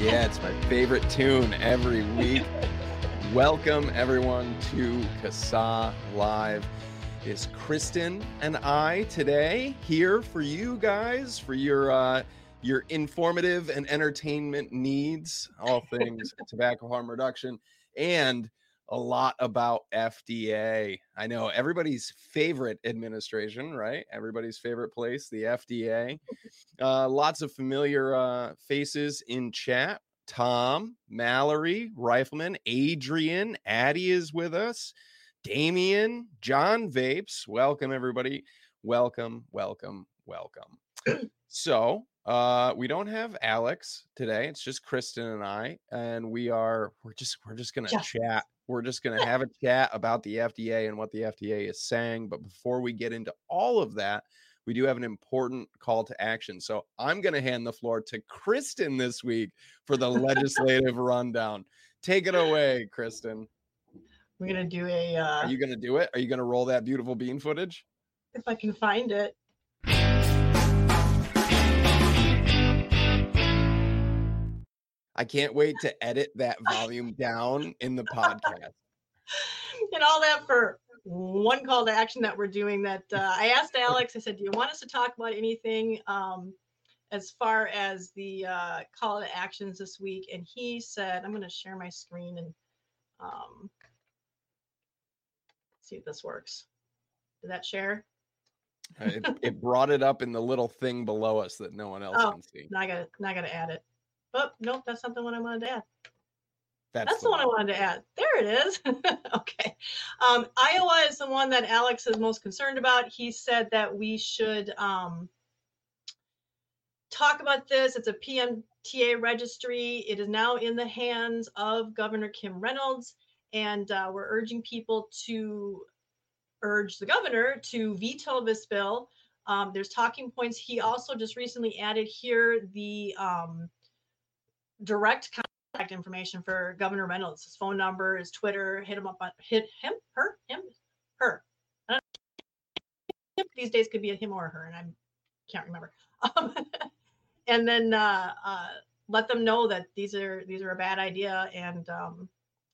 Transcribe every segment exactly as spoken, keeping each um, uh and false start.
Yeah, it's my favorite tune every week. Welcome, everyone, to CASA Live. It's Kristen and I today here for you guys, for your uh, your informative and entertainment needs, all things tobacco harm reduction, and a lot about F D A. I know everybody's favorite administration, right? Everybody's favorite place, the F D A. Uh, lots of familiar uh, faces in chat. Tom, Mallory, Rifleman, Adrian, Addie is with us. Damien, John Vapes. Welcome, everybody. Welcome, welcome, welcome. So uh, we don't have Alex today. It's just Kristen and I, and we are we're just we're just gonna Yes. chat. We're just gonna have a chat about the F D A and what the F D A is saying. But before we get into all of that, we do have an important call to action. So I'm going to hand the floor to Kristen this week for the legislative rundown. Take it away, Kristen. We're going to do a... Uh, Are you going to do it? Are you going to roll that beautiful bean footage? If I can find it. I can't wait to edit that volume down in the podcast. And all that for one call to action that we're doing that uh, I asked Alex, I said, do you want us to talk about anything um, as far as the uh, call to actions this week? And he said, I'm going to share my screen and um, see if this works. Did that share? it, it brought it up in the little thing below us that no one else oh, can see. Now I got now I got to add it. Oh, nope, that's not the one I wanted to add. That's, That's the, the one, one I wanted to add. There it is. Okay. Um, Iowa is the one that Alex is most concerned about. He said that we should um, talk about this. It's a P M T A registry. It is now in the hands of Governor Kim Reynolds, and uh, we're urging people to urge the governor to veto this bill. Um, there's talking points. He also just recently added here the um, direct contact information for Governor Reynolds. His phone number, his Twitter. Hit him up on hit him, her, him, her. I don't know. These days could be a him or a her, and I can't remember. Um, and then uh, uh, let them know that these are these are a bad idea, and um,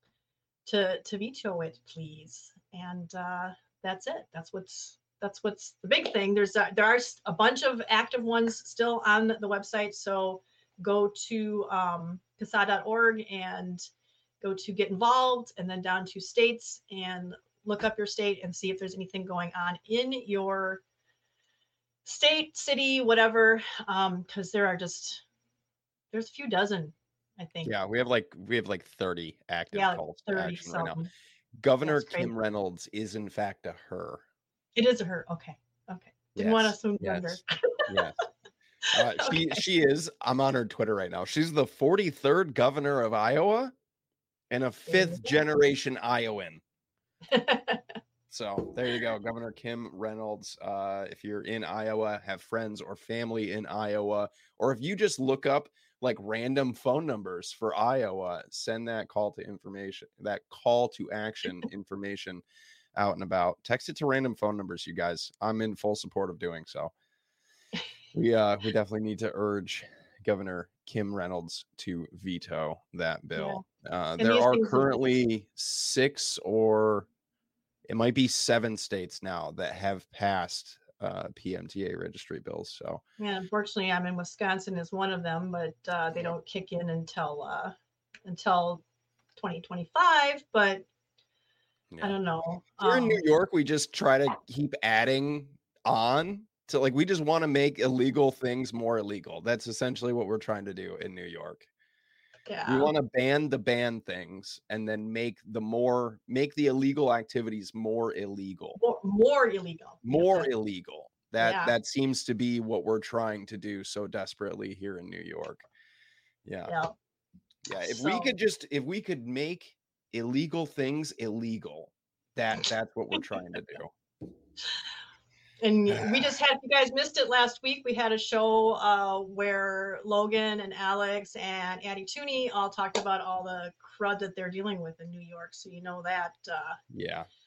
to to veto it, please. And uh, that's it. That's what's that's what's the big thing. There's a, there are a bunch of active ones still on the website, so go to um, C A S A dot org and go to get involved, and then down to states and look up your state and see if there's anything going on in your state, city, whatever, because um, there are just, there's a few dozen, I think. Yeah, we have like we have like thirty active yeah, calls like to action right now. Something. Governor Kim Reynolds is in fact a her. It is a her. Okay. Okay. Didn't yes. want to assume yes. gender. yes. Uh, she okay. she is. I'm on her Twitter right now. She's the forty-third governor of Iowa and a fifth generation Iowan. So there you go, Governor Kim Reynolds. Uh, if you're in Iowa, have friends or family in Iowa, or if you just look up like random phone numbers for Iowa, send that call to information, that call to action information out and about. Text it to random phone numbers, you guys. I'm in full support of doing so. We uh we definitely need to urge Governor Kim Reynolds to veto that bill. Yeah. Uh, there are currently six or it might be seven states now that have passed uh, P M T A registry bills. So yeah, unfortunately, I'm in Wisconsin is one of them, but uh, they don't kick in until uh, until twenty twenty-five. But yeah. I don't know. Here um, in New York, we just try to keep adding on. So like we just want to make illegal things more illegal. That's essentially what we're trying to do in New York. Yeah. We want to ban the ban things and then make the more make the illegal activities more illegal. More, more illegal. More yeah. illegal. That yeah. that seems to be what we're trying to do so desperately here in New York. Yeah. Yeah. Yeah. If so, we could just if we could make illegal things illegal, that that's what we're trying to do. And we just had, if you guys missed it last week, we had a show uh, where Logan and Alex and Addie Tooney all talked about all the crud that they're dealing with in New York. So you know that. Uh, yeah.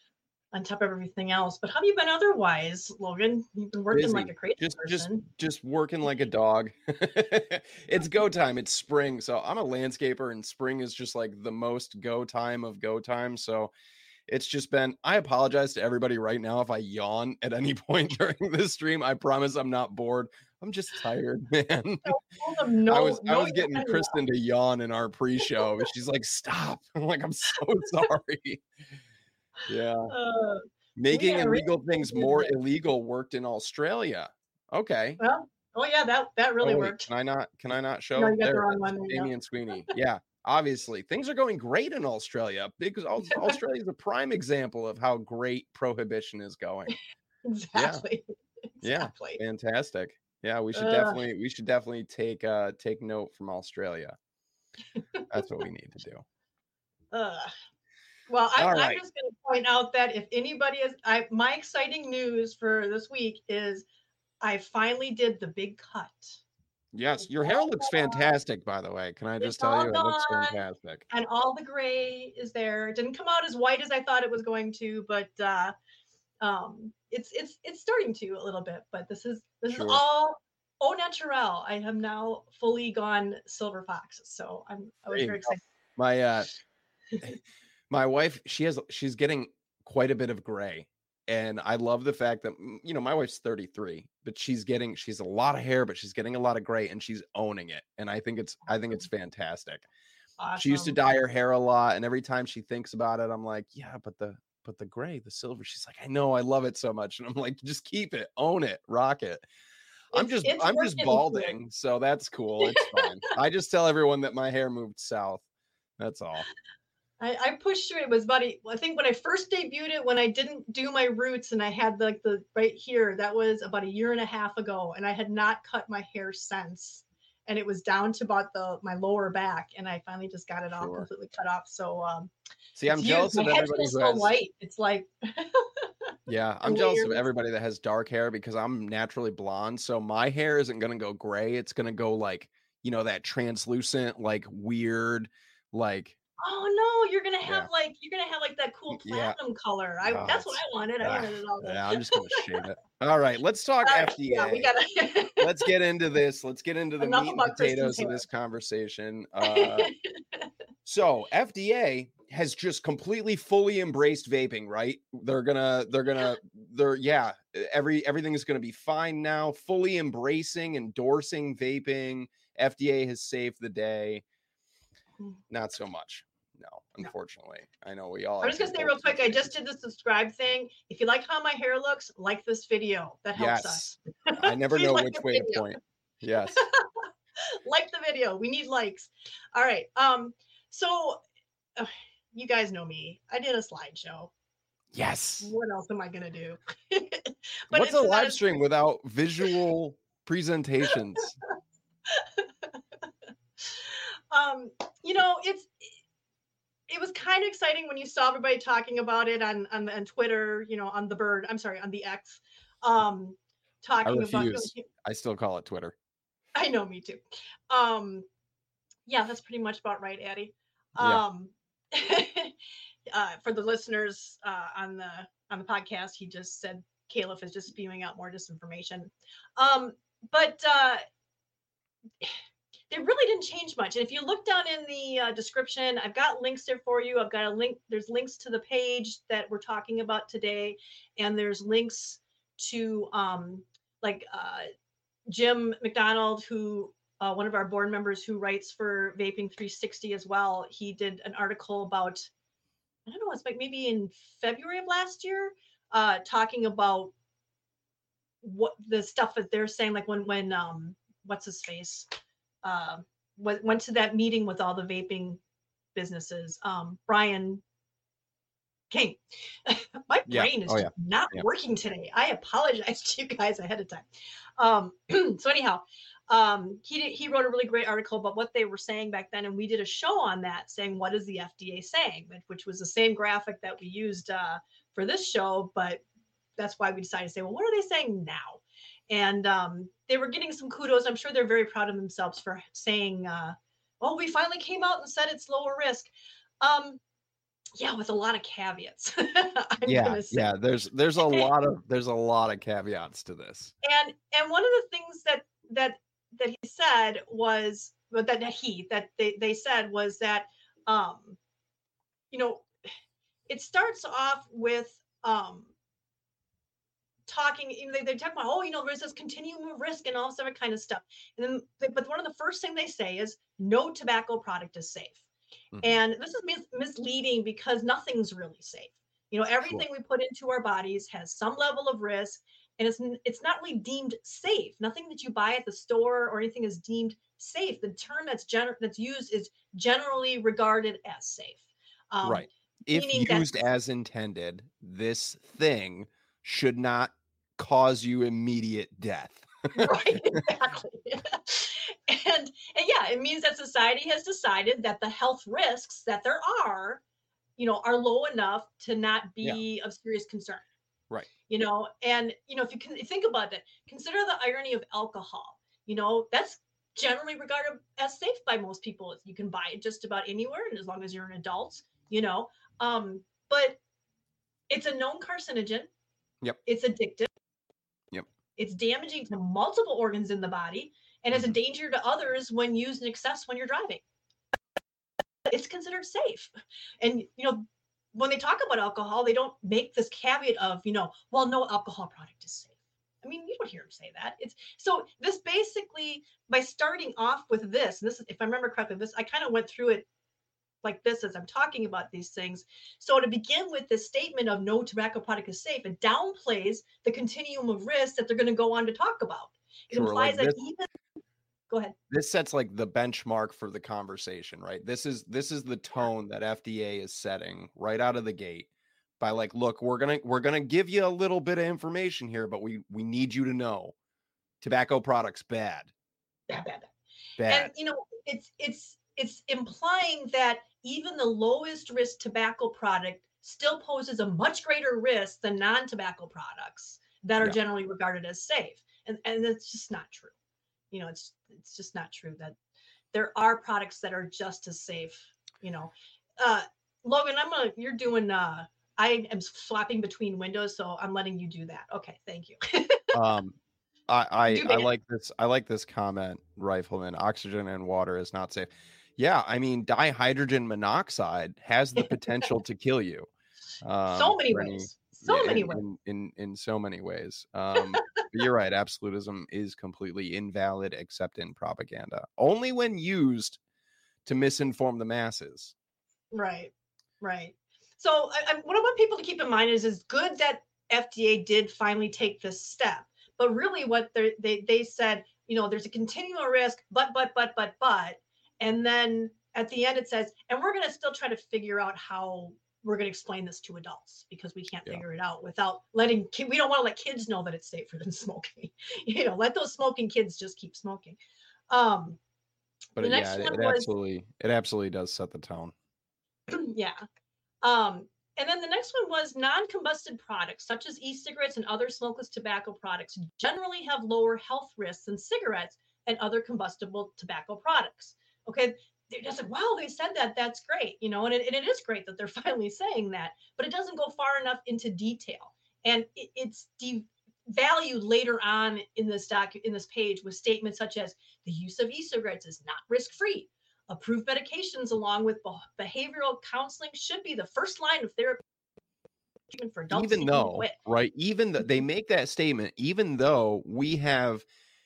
on top of everything else. But how have you been otherwise, Logan? You've been working like Busy. a crazy Just just person. just working like a dog. It's go time. It's spring. So I'm a landscaper and spring is just like the most go time of go time. So it's just been, I apologize to everybody right now if I yawn at any point during this stream. I promise I'm not bored. I'm just tired, man. Told them I no, was I no, was getting you're Kristen to yawn in our pre-show. She's like, stop. I'm like, I'm so sorry. Yeah. Uh, we Making are really illegal things more good. illegal worked in Australia. Okay. Well, oh yeah, that that really Oh wait, worked. can I not can I not No, show? you got the There wrong it is. one there. Yeah. Damien Sweeney. Yeah. Obviously, things are going great in Australia because Aus- Australia is a prime example of how great prohibition is going. Exactly. Yeah. Exactly. Fantastic. Yeah, we should Ugh. definitely we should definitely take uh take note from Australia. That's what we need to do. Uh, well, I, All I'm right. just going to point out that if anybody is, I my exciting news for this week is I finally did the big cut. Yes, It's your hair all looks gone. fantastic, by the way. Can I just It's tell all you, it looks gone, fantastic. and all the gray is there. It didn't come out as white as I thought it was going to, but uh, um, it's it's it's starting to a little bit. But this is this Sure. is all au naturel. I am now fully gone silver fox, so I'm I was There you very go. excited. My uh my wife, she has she's getting quite a bit of gray. And I love the fact that, mm, you know, my wife's thirty-three, but she's getting she's a lot of hair, but she's getting a lot of gray and she's owning it. And I think it's I think it's fantastic. She used to Awesome. dye her hair a lot, and every time she thinks about it, I'm like, yeah, but the but the gray, the silver. She's like, I know, I love it so much. And I'm like, just keep it, own it, rock it. I'm It's just it's I'm worth just getting to it. balding, so that's cool. It's fine. I just tell everyone that my hair moved south. That's all. I, I pushed through it. It was about a, I think when I first debuted it, when I didn't do my roots and I had like the right here, that was about a year and a half ago, and I had not cut my hair since, and it was down to about the my lower back, and I finally just got it all Sure. completely cut off. So um, See, I'm it's jealous used. of My head everybody feels who so has white. It's like Yeah, I'm and jealous of layers. everybody that has dark hair because I'm naturally blonde. So my hair isn't gonna go gray. It's gonna go like, you know, that translucent, like weird, like Oh no, you're gonna yeah, have like you're gonna have like that cool yeah. platinum color. I Oh, that's what it's I wanted. I ah, wanted it all. yeah, I'm just gonna shave it. All right, let's talk Uh, yeah, we F D A. gotta Let's get into this. Let's get into the enough meat and about Kristen's potatoes of hair. this conversation. Uh, so F D A has just completely fully embraced vaping, right? They're gonna, they're gonna, they're yeah, every everything is gonna be fine now. Fully embracing, endorsing vaping. F D A has saved the day. Not so much. No, unfortunately. No. I know we all. I'm just gonna say real quick. I just did the subscribe thing. If you like how my hair looks, like this video. That helps yes. us. I never know like which way video. to point. Yes. Like the video. We need likes. All right. Um. So, uh, you guys know me. I did a slideshow. Yes. What else am I gonna do? But what's a live stream without visual presentations? um. You know, it's. It was kind of exciting when you saw everybody talking about it on, on on Twitter, you know, on the bird. I'm sorry, on the X, um, talking I refuse. about. I still call it Twitter. I know, me too. Um, yeah, that's pretty much about right, Addie. Um, yeah. uh, for the listeners uh, on the on the podcast, he just said Caliph is just spewing out more disinformation. Um, but uh, they really didn't change much. And if you look down in the uh, description, I've got links there for you. I've got a link. There's links to the page that we're talking about today, and there's links to um, like uh, Jim McDonald, who uh, one of our board members who writes for Vaping three sixty as well. He did an article about, I don't know, it's like maybe in February of last year, uh, talking about what the stuff that they're saying, like when when um, what's his face. Uh, went, went to that meeting with all the vaping businesses. Um, Brian King. My yeah. brain is oh, yeah. not yeah. working today. I apologize to you guys ahead of time. Um, so anyhow, um, he did, he wrote a really great article about what they were saying back then, and we did a show on that, saying what is the F D A saying, which was the same graphic that we used uh, for this show, but that's why we decided to say, well, what are they saying now? And um, they were getting some kudos. I'm sure they're very proud of themselves for saying, uh, well, we finally came out and said it's lower risk. Um, Yeah, with a lot of caveats. I'm Yeah, gonna say. yeah. There's there's a lot of there's a lot of caveats to this. And and one of the things that that that he said was, but that, that he that they, they said was that um you know, it starts off with um talking, you know, they, they talk about, oh, you know, there's this continuum of risk and all this other kind of stuff. And then, but one of the first thing they say is no tobacco product is safe. Mhm. And this is mis- misleading because nothing's really safe. You know, everything Sure. we put into our bodies has some level of risk, and it's it's not really deemed safe. Nothing that you buy at the store or anything is deemed safe. The term that's gener- that's used is generally regarded as safe. Um, Right. If Meaning that used as intended, this thing should not cause you immediate death. right, exactly. and and yeah, it means that society has decided that the health risks that there are, you know, are low enough to not Yeah. be of serious concern. Right. You know, and you know, if you can think about that, consider the irony of alcohol. You know, that's generally regarded as safe by most people. You can buy it just about anywhere, and as long as you're an adult, you know. Um, but it's a known carcinogen. Yep. It's addictive. Yep. It's damaging to multiple organs in the body, and is Mhm. a danger to others when used in excess when you're driving. It's considered safe. And, you know, when they talk about alcohol, they don't make this caveat of, you know, well, no alcohol product is safe. I mean, you don't hear them say that. It's so this basically, by starting off with this, and this is, if I remember correctly, this I kind of went through it like this as I'm talking about these things. So to begin with this statement of no tobacco product is safe, it downplays the continuum of risk that they're going to go on to talk about. It Sure. implies Like that this even go ahead. this sets like the benchmark for the conversation, right? This is this is the tone that F D A is setting right out of the gate by like, look, we're gonna we're gonna give you a little bit of information here, but we we need you to know tobacco products bad. Bad, bad, bad. Bad. And you know, it's it's it's implying that even the lowest risk tobacco product still poses a much greater risk than non-tobacco products that are Yeah. generally regarded as safe. And and it's just not true. You know, it's it's just not true that there are products that are just as safe, you know. Uh Logan, I'm gonna you're doing uh I am swapping between windows, so I'm letting you do that. Okay, thank you. Um I Do I I man. like this I like this comment, Rifleman. Oxygen and water is not safe. Yeah, I mean dihydrogen monoxide has the potential to kill you. So Um many for any ways. So yeah, many in ways. in in, in so many ways. Um but you're right, absolutism is completely invalid except in propaganda. Only when used to misinform the masses. Right, right. So I, I, what I want people to keep in mind is it's good that F D A did finally take this step, but really what they they they said, you know, there's a continual risk, but but but but but, and then at the end it says, and we're going to still try to figure out how we're going to explain this to adults because we can't Yeah. figure it out without letting we don't want to let kids know that it's safer than smoking. You know, let those smoking kids just keep smoking. Um, But the it, yeah, next it, one it was absolutely it absolutely does set the tone. yeah. Um, and then the next one was non-combusted products, such as e-cigarettes and other smokeless tobacco products, generally have lower health risks than cigarettes and other combustible tobacco products. Okay, they just said, wow, they said that. That's great, you know, and it, and it is great that they're finally saying that, but it doesn't go far enough into detail, and it, it's devalued later on in this doc in this page with statements such as the use of e-cigarettes is not risk-free. Approved medications along with behavioral counseling should be the first line of therapy treatment for adults Even seeking to though, quit. right, even th- they make that statement, even though we have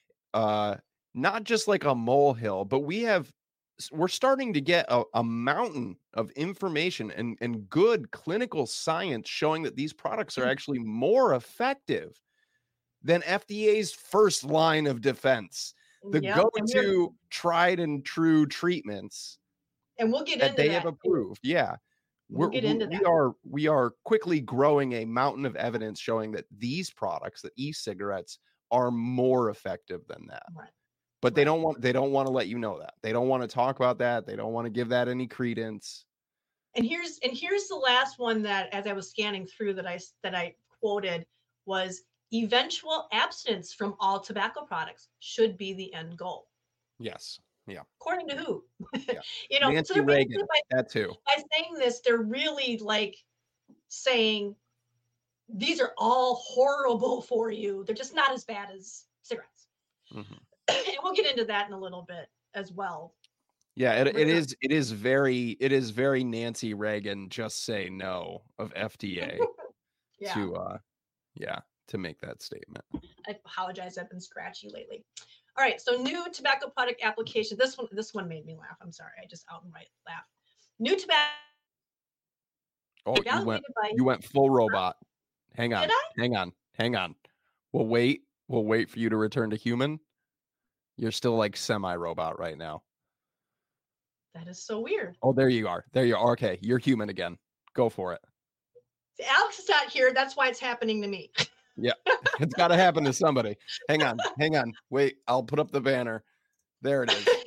uh not just like a molehill, but we have we're starting to get a, a mountain of information and, and good clinical science showing that these products are actually more effective than F D A's first line of defense. The Yep, and we're go-to tried and true treatments and we'll get that into they have that too. approved. Yeah. We'll We're, get into we that. are we are quickly growing a mountain of evidence showing that these products, the e-cigarettes, are more effective than that. Right. But they Right. don't want they don't want to let you know that. They don't want to talk about that. They don't want to give that any credence. And here's and here's the last one that, as I was scanning through, that I that I quoted was eventual abstinence from all tobacco products should be the end goal. Yes. Yeah. According to who? Yeah. You know, so Nancy they're basically Reagan, by, that too. by saying this, they're really like saying these are all horrible for you. They're just not as bad as cigarettes. Mm-hmm. And we'll get into that in a little bit as well. Yeah, it, it is it is very it is very Nancy Reagan just say no of F D A Yeah. to uh yeah, to make that statement. I apologize, I've been scratchy lately. All right, so new tobacco product application. This one this one made me laugh. I'm sorry, I just outright laugh. New tobacco. Oh, you went by, you went full robot. Hang on. Hang on. Hang on. We'll wait. We'll wait for you to return to human. You're still like semi-robot right now. That is so weird. Oh, there you are. There you are. Okay, you're human again. Go for it. Alex is not here. That's why it's happening to me. Yeah, it's got to happen to somebody. Hang on. Hang on. Wait, I'll put up the banner. There it is.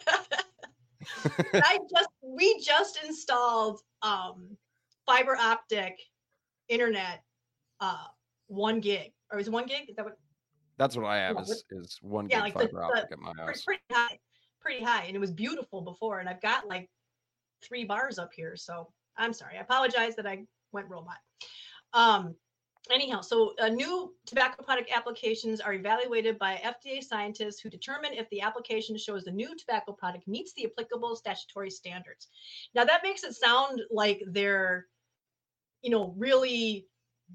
I just we just installed um fiber optic internet, uh one gig. Or is it one gig? Is that what? That's what I have yeah, is, is one yeah, gig like fiber the, optic the, at my house. Pretty high, pretty high. And it was beautiful before. And I've got like three bars up here. So I'm sorry. I apologize that I went robot. Um Anyhow, so uh, new tobacco product applications are evaluated by F D A scientists who determine if the application shows the new tobacco product meets the applicable statutory standards. Now that makes it sound like they're, you know, really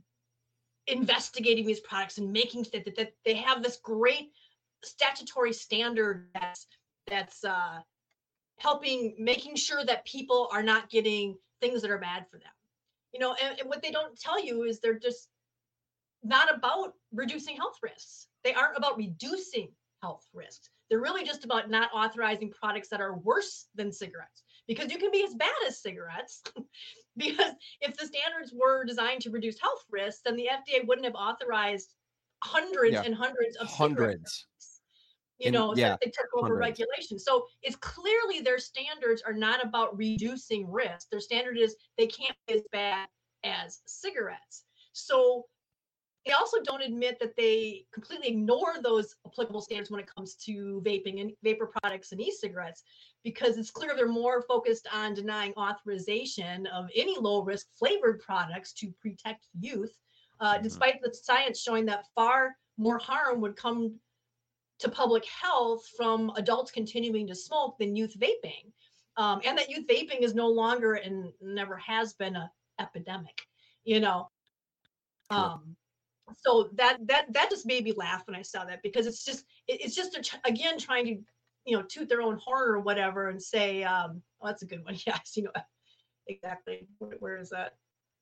investigating these products and making that, that, that they have this great statutory standard that's that's uh, helping making sure that people are not getting things that are bad for them. You know, and, and what they don't tell you is they're just not about reducing health risks. They aren't about reducing health risks. They're really just about not authorizing products that are worse than cigarettes, because you can be as bad as cigarettes. Because if the standards were designed to reduce health risks, then the F D A wouldn't have authorized hundreds yeah. and hundreds of hundreds. Cigarettes. You know, In, yeah, so they took over hundreds. regulation. So it's clearly their standards are not about reducing risk. Their standard is they can't be as bad as cigarettes. So they also don't admit that they completely ignore those applicable standards when it comes to vaping and vapor products and e-cigarettes, because it's clear they're more focused on denying authorization of any low-risk flavored products to protect youth, uh, mm-hmm. despite the science showing that far more harm would come to public health from adults continuing to smoke than youth vaping, um, and that youth vaping is no longer and never has been an epidemic, you know. Sure. Um, so that that that just made me laugh when I saw that, because it's just it, it's just again trying to, you know, toot their own horn or whatever and say, um, oh, that's a good one. Yes, you know, exactly. Where, where is that?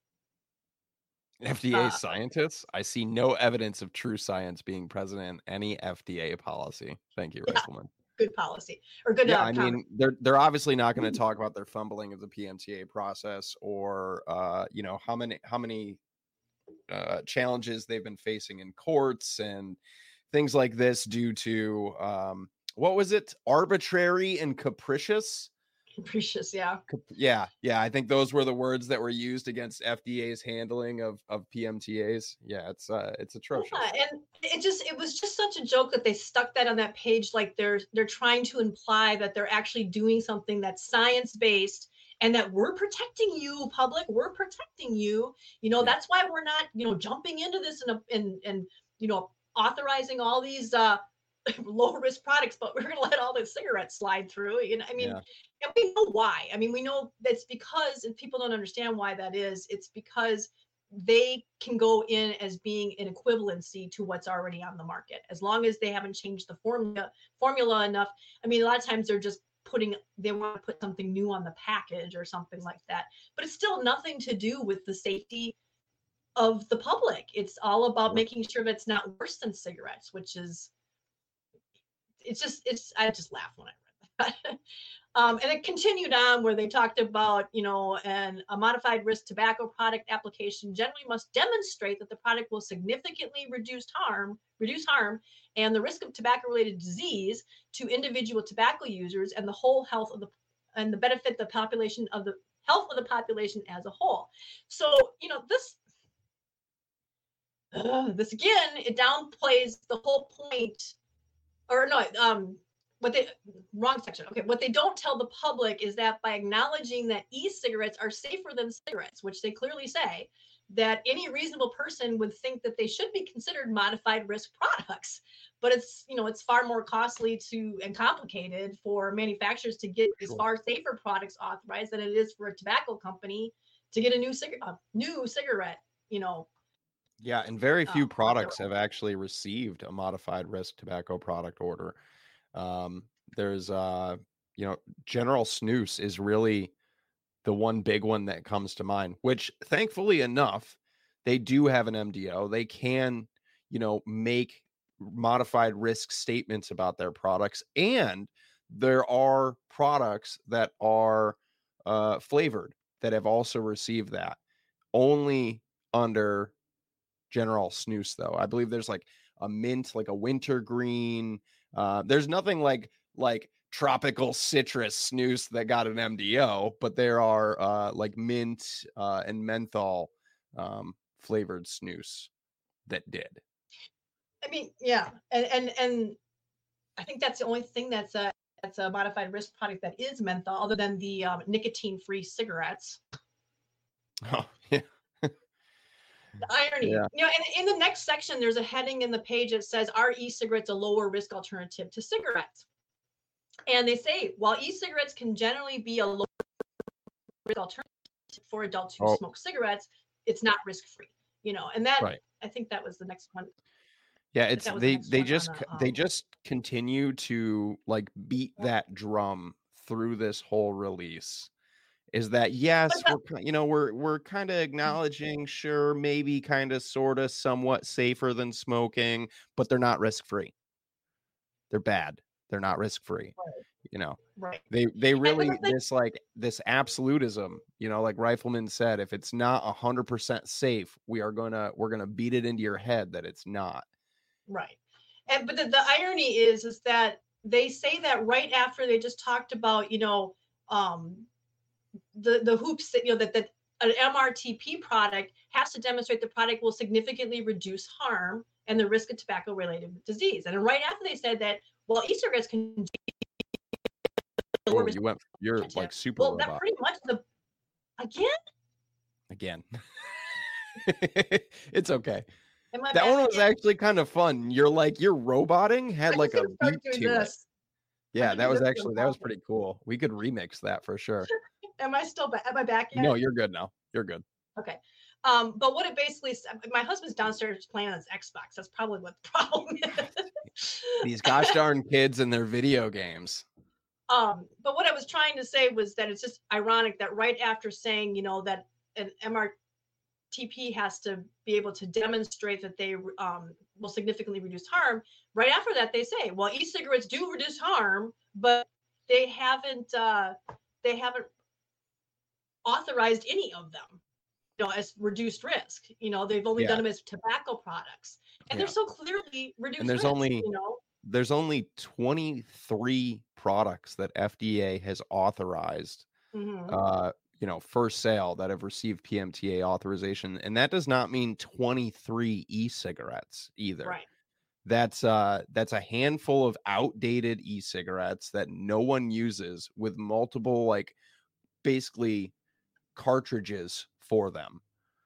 F D A uh, scientists? I see no evidence of true science being present in any F D A policy. Thank you, yeah, Rifleman. Good policy or good. Yeah, uh, I mean, they're they're obviously not going to talk about their fumbling of the P M T A process, or uh, you know, how many how many uh, challenges they've been facing in courts and things like this due to um, what was it? Arbitrary and capricious. Capricious, yeah. Yeah, yeah. I think those were the words that were used against F D A's handling of, of P M T As. Yeah, it's uh, it's atrocious. Yeah, and it just it was just such a joke that they stuck that on that page, like they're they're trying to imply that they're actually doing something that's science-based and that we're protecting you, public. We're protecting you. You know, yeah. That's why we're not, you know, jumping into this and and and you know, authorizing all these uh low risk products, but we're going to let all the cigarettes slide through. You know, I mean, yeah. And we know why. I mean, we know that's because, and people don't understand why that is. It's because they can go in as being an equivalency to what's already on the market, as long as they haven't changed the formula formula enough. I mean, a lot of times they're just putting, they want to put something new on the package or something like that, but it's still nothing to do with the safety of the public. It's all about yeah. making sure that it's not worse than cigarettes, which is, it's just, it's, I just laughed when I read that. um, and it continued on where they talked about, you know, and a modified risk tobacco product application generally must demonstrate that the product will significantly reduce harm, reduce harm and the risk of tobacco related disease to individual tobacco users and the whole health of the, and the benefit the population of the health of the population as a whole. So, you know, this, uh, this again, it downplays the whole point. Or no, um, what they wrong section. Okay, what they don't tell the public is that by acknowledging that e-cigarettes are safer than cigarettes, which they clearly say, that any reasonable person would think that they should be considered modified risk products. But it's, you know, it's far more costly to and complicated for manufacturers to get these Sure. far safer products authorized than it is for a tobacco company to get a new cig- a new cigarette, you know. Yeah, and very few uh, products have actually received a modified risk tobacco product order. Um, there's, uh, you know, General Snus is really the one big one that comes to mind, which thankfully enough, they do have an M D O. They can, you know, make modified risk statements about their products. And there are products that are uh, flavored that have also received that only under General Snus, though. I believe there's like a mint, like a wintergreen. Uh, there's nothing like like tropical citrus snus that got an M D O, but there are uh, like mint uh, and menthol um, flavored snus that did. I mean, yeah, and and and I think that's the only thing that's a that's a modified risk product that is menthol, other than the um, nicotine-free cigarettes. Oh, yeah. The irony, Yeah. you know, and in the next section, there's a heading in the page that says, "Are e-cigarettes a lower risk alternative to cigarettes?" And they say, while e-cigarettes can generally be a lower risk alternative for adults who Oh, smoke cigarettes, it's not risk-free, you know. And that, right. I think that was the next one. Yeah, it's That was the they next they one on just the, c- they um, just continue to like beat that drum through this whole release. Is that but yes, the, we're ki- you know we're we're kind of acknowledging, sure, maybe kind of sort of somewhat safer than smoking, but they're not risk free. They're bad. They're not risk free. right, You know, right. they they And but really the thing, this like this absolutism. You know, like Rifleman said, if it's not a hundred percent safe, we are gonna we're gonna beat it into your head that it's not. right. And but the, the irony is is that they say that right after they just talked about, you know, um the the hoops that, you know, that that an M R T P product has to demonstrate the product will significantly reduce harm and the risk of tobacco related disease. And right after they said that, well, e-cigarettes can be a lower Oh, risk you went. You're alternative. like super Well, that robot pretty much the again. again. It's okay. Am I That back one was again? actually kind of fun. You're like your roboting I'm had just like a gonna start beat doing to it. this. I Yeah, can that do was this actually one that was probably. pretty cool. We could remix that for sure. Am I still back? Am I back yet? No, you're good now. You're good. Okay. Um, but what it basically is, my husband's downstairs playing on his Xbox. That's probably what the problem is. These gosh darn kids and their video games. Um, but what I was trying to say was that it's just ironic that right after saying, you know, that an M R T P has to be able to demonstrate that they um, will significantly reduce harm, right after that they say, well, e-cigarettes do reduce harm, but they haven't uh, they haven't authorized any of them, you know, as reduced risk. You know, they've only Yeah, done them as tobacco products, and they're yeah. so clearly reduced And there's risk. only You know, there's only twenty-three products that F D A has authorized mm-hmm. uh you know for sale that have received P M T A authorization, and that does not mean twenty-three e-cigarettes either. Right. That's uh that's a handful of outdated e-cigarettes that no one uses with multiple like basically cartridges for them.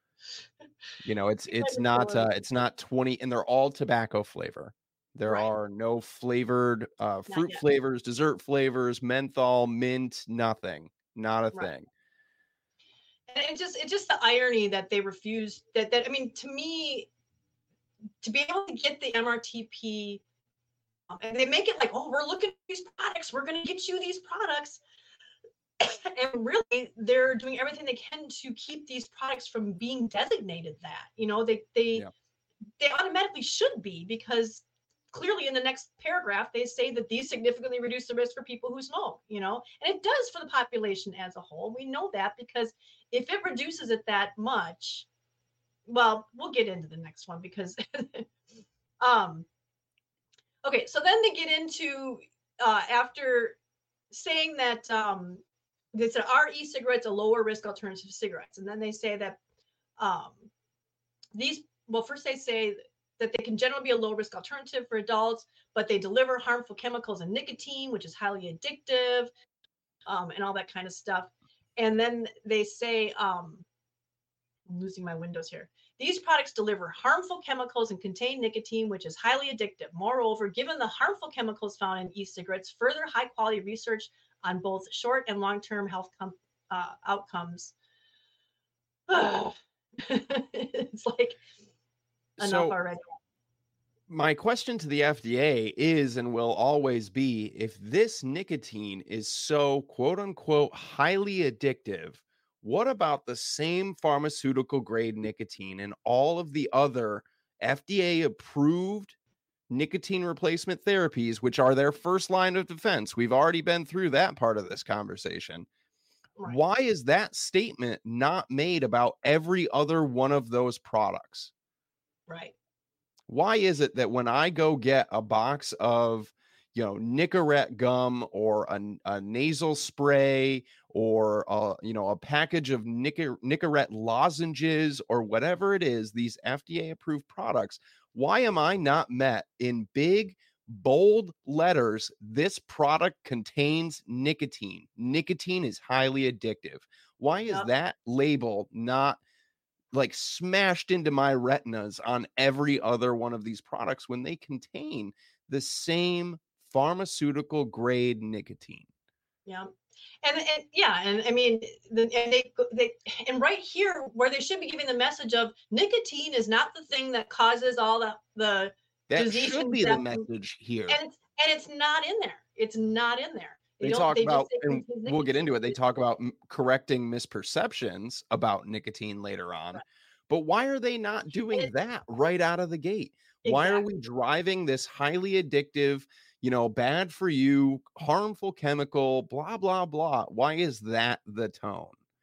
You know, it's it's not uh it's not twenty, and they're all tobacco flavor. There Right. are no flavored uh Not fruit yet. flavors, dessert flavors, menthol, mint, nothing. Not a Right. thing. And it just it's just the irony that they refuse that that I mean, to me, to be able to get the M R T P, um, and they make it like, oh, we're looking at these products, we're going to get you these products. And really, they're doing everything they can to keep these products from being designated that. You know, they they Yeah. they automatically should be, because clearly in the next paragraph they say that these significantly reduce the risk for people who smoke, you know, and it does for the population as a whole. We know that, because if it reduces it that much, well, we'll get into the next one because um okay, so then they get into uh after saying that um they said, are e-cigarettes a lower risk alternative to cigarettes? And then they say that um these, well, first they say that they can generally be a low risk alternative for adults, but they deliver harmful chemicals and nicotine, which is highly addictive, um, and all that kind of stuff. And then they say, um, I'm losing my windows here. These products deliver harmful chemicals and contain nicotine, which is highly addictive. Moreover, given the harmful chemicals found in e-cigarettes, further high-quality research on both short and long-term health com- uh, outcomes. It's like enough So, already. my question to the F D A is and will always be, if this nicotine is so quote unquote highly addictive, what about the same pharmaceutical grade nicotine and all of the other F D A approved nicotine replacement therapies, which are their first line of defense? We've already been through that part of this conversation. Right. Why is that statement not made about every other one of those products? Right. Why is it that when I go get a box of, you know, Nicorette gum or a, a nasal spray or, a, you know, a package of Nicor- Nicorette lozenges or whatever it is, these F D A approved products, why am I not met in big, bold letters? This product contains nicotine. Nicotine is highly addictive. Why is Yep. that label not like smashed into my retinas on every other one of these products when they contain the same pharmaceutical grade nicotine? Yeah. And, and yeah, and I mean, the, and they, they, and right here where they should be giving the message of nicotine is not the thing that causes all the, the That disease should and be the death. message here. And it's, and it's not in there. It's not in there. They, They, they don't, talk they about, just say and we'll get into it, they talk about m- correcting misperceptions about nicotine later on. Right. But why are they not doing it, that right out of the gate? Exactly. Why are we driving this highly addictive, you know, bad for you, harmful chemical, blah, blah, blah? Why is that the tone?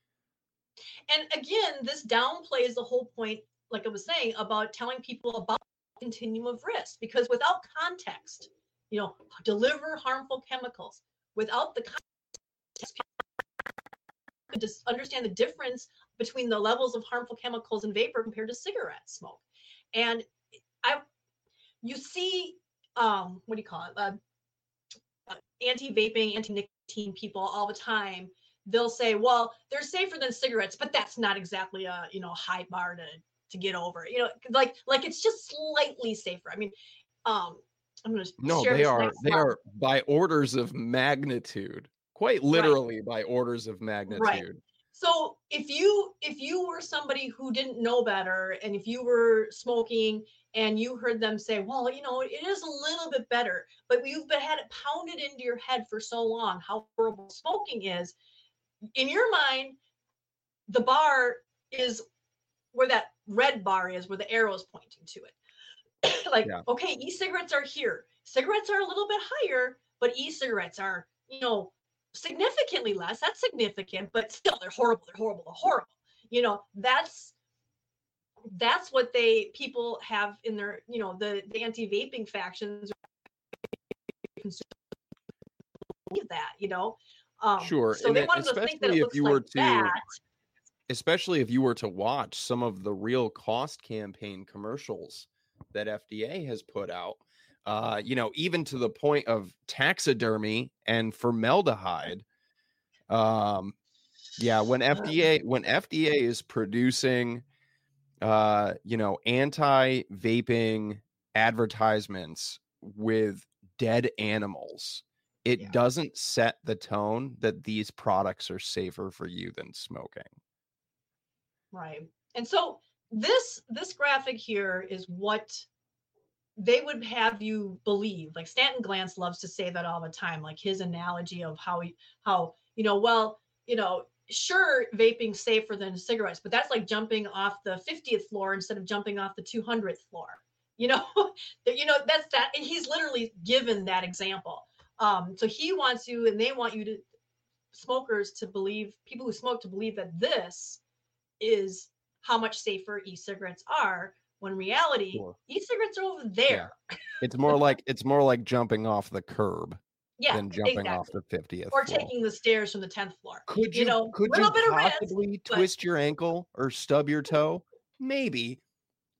And again, this downplays the whole point, like I was saying, about telling people about the continuum of risk, because without context, you know, deliver harmful chemicals. Without the context, people could just understand the difference between the levels of harmful chemicals in vapor compared to cigarette smoke. And I, you see, um, what do you call it? Uh, uh, anti-vaping, anti-nicotine people all the time. They'll say, well, they're safer than cigarettes, but that's not exactly a, you know, high bar to, to get over, you know, like, like it's just slightly safer. I mean, um, I'm going to no, share they this are, next they slide. are by orders of magnitude, quite literally right. by orders of magnitude. Right. So if you, if you were somebody who didn't know better, and if you were smoking and you heard them say, well, you know, it is a little bit better, but you've been had it pounded into your head for so long how horrible smoking is, in your mind, the bar is where that red bar is, where the arrow is pointing to it. Like, yeah. Okay, e-cigarettes are here. Cigarettes are a little bit higher, but e-cigarettes are, you know, significantly less. That's significant, but still they're horrible. They're horrible. They're horrible. You know, that's, that's what they, people have in their, you know, the, the anti-vaping factions believe that, you know. Um, sure. So and they wanted to think that it looks you like were to, that. Especially if you were to watch some of the real cost campaign commercials that F D A has put out, uh, you know, even to the point of taxidermy and formaldehyde. Um, yeah, when F D A when F D A is producing, uh, you know, anti-vaping advertisements with dead animals, it yeah. doesn't set the tone that these products are safer for you than smoking. Right. And so this this graphic here is what they would have you believe. Like Stanton Glantz loves to say that all the time, like his analogy of how he, how, you know, well, you know, sure, vaping's safer than cigarettes, but that's like jumping off the fiftieth floor instead of jumping off the two hundredth floor. You know, you know, that's that. And he's literally given that example. Um, so he wants you, and they want you to, smokers to believe, people who smoke to believe that this is how much safer e-cigarettes are, when in reality, sure. e-cigarettes are over there. Yeah. It's more like it's more like jumping off the curb yeah, than jumping exactly. off the fiftieth or floor. taking the stairs from the tenth floor. Could you, you know, could you possibly risk, twist but... your ankle or stub your toe? Maybe,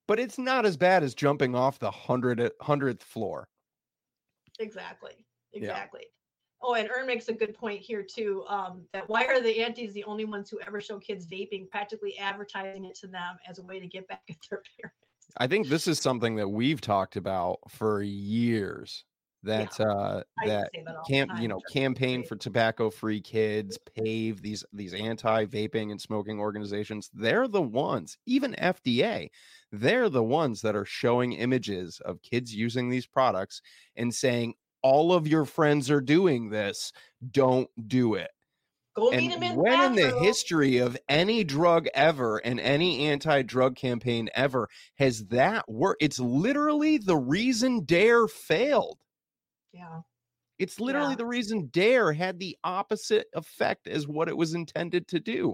but it's not as bad as jumping off the hundred hundredth floor. Exactly. Yeah. Exactly. Oh, and Ern makes a good point here too. Um, that why are the aunties the only ones who ever show kids vaping, practically advertising it to them as a way to get back at their parents? I think this is something that we've talked about for years. That Yeah. uh, I that say that all the camp, time, you know, just campaign vape. for tobacco-free kids, PAVE, these these anti-vaping and smoking organizations. They're the ones, even F D A, they're the ones that are showing images of kids using these products and saying, all of your friends are doing this, don't do it. Go And meet him in the when in the bathroom. history of any drug ever and any anti-drug campaign ever has that worked? It's literally the reason DARE failed. Yeah. It's literally Yeah. the reason DARE had the opposite effect as what it was intended to do.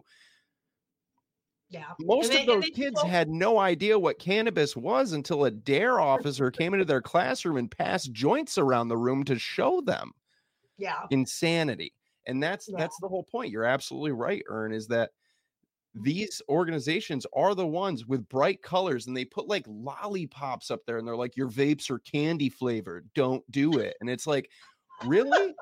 Yeah. Most And of they- and those they kids spoke- had no idea what cannabis was until a DARE officer came into their classroom and passed joints around the room to show them. Yeah. Insanity. And that's Yeah. that's the whole point. You're absolutely right, Ern, is that these organizations are the ones with bright colors, and they put like lollipops up there and they're like, your vapes are candy flavored, don't do it. And it's like, really?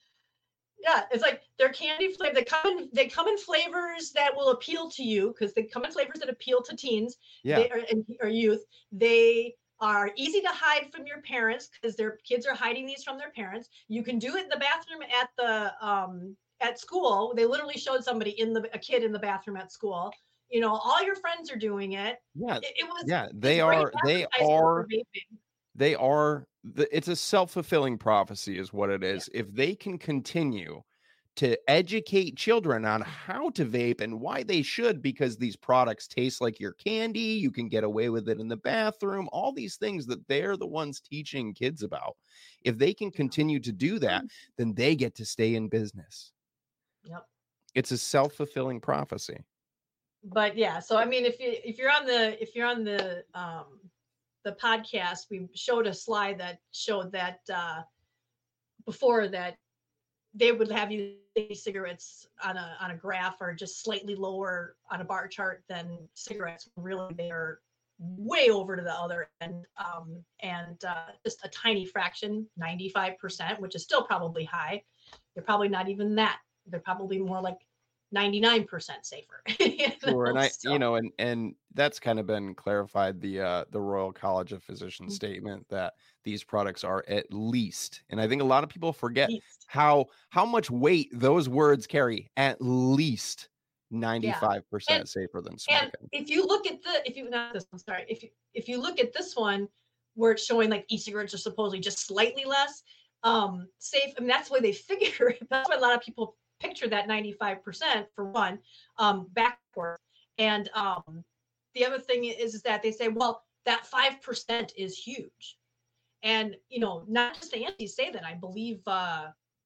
Yeah, it's like they're candy flavor. They come in they come in flavors that will appeal to you because they come in flavors that appeal to teens. Yeah. They are, and, or youth. They are easy to hide from your parents because their kids are hiding these from their parents. You can do it in the bathroom at the um at school. They literally showed somebody in the a kid in the bathroom at school. You know, all your friends are doing it. Yeah. It, it was Yeah, they it's great are they advertising for are vaping. they are the, it's a self-fulfilling prophecy is what it is. If they can continue to educate children on how to vape and why they should, because these products taste like your candy, you can get away with it in the bathroom, all these things that they're the ones teaching kids about. If they can continue to do that, then they get to stay in business. Yep. It's a self-fulfilling prophecy. But yeah, so I mean, if you if you're on the if you're on the um the podcast, we showed a slide that showed that uh before that they would have you see cigarettes on a on a graph or just slightly lower on a bar chart than cigarettes. Really, they're way over to the other end, um, and uh, just a tiny fraction, ninety-five percent, which is still probably high. They're probably not even that. They're probably more like ninety-nine percent safer. you Sure, and know, I, so- you know, and and that's kind of been clarified. The uh, the Royal College of Physicians Mhm. statement that these products are at least, and I think a lot of people forget Least. how how much weight those words carry. At least ninety-five percent And- safer than And smoking. if you look at the, if you not this one, sorry, if you if you look at this one, where it's showing like e-cigarettes are supposedly just slightly less um, safe. I mean, that's the way they figure it. That's why a lot of people picture that ninety-five percent for one, um, backwards. And um, the other thing is, is that they say, well, that five percent is huge. And you know, not just the antis say that. I believe uh,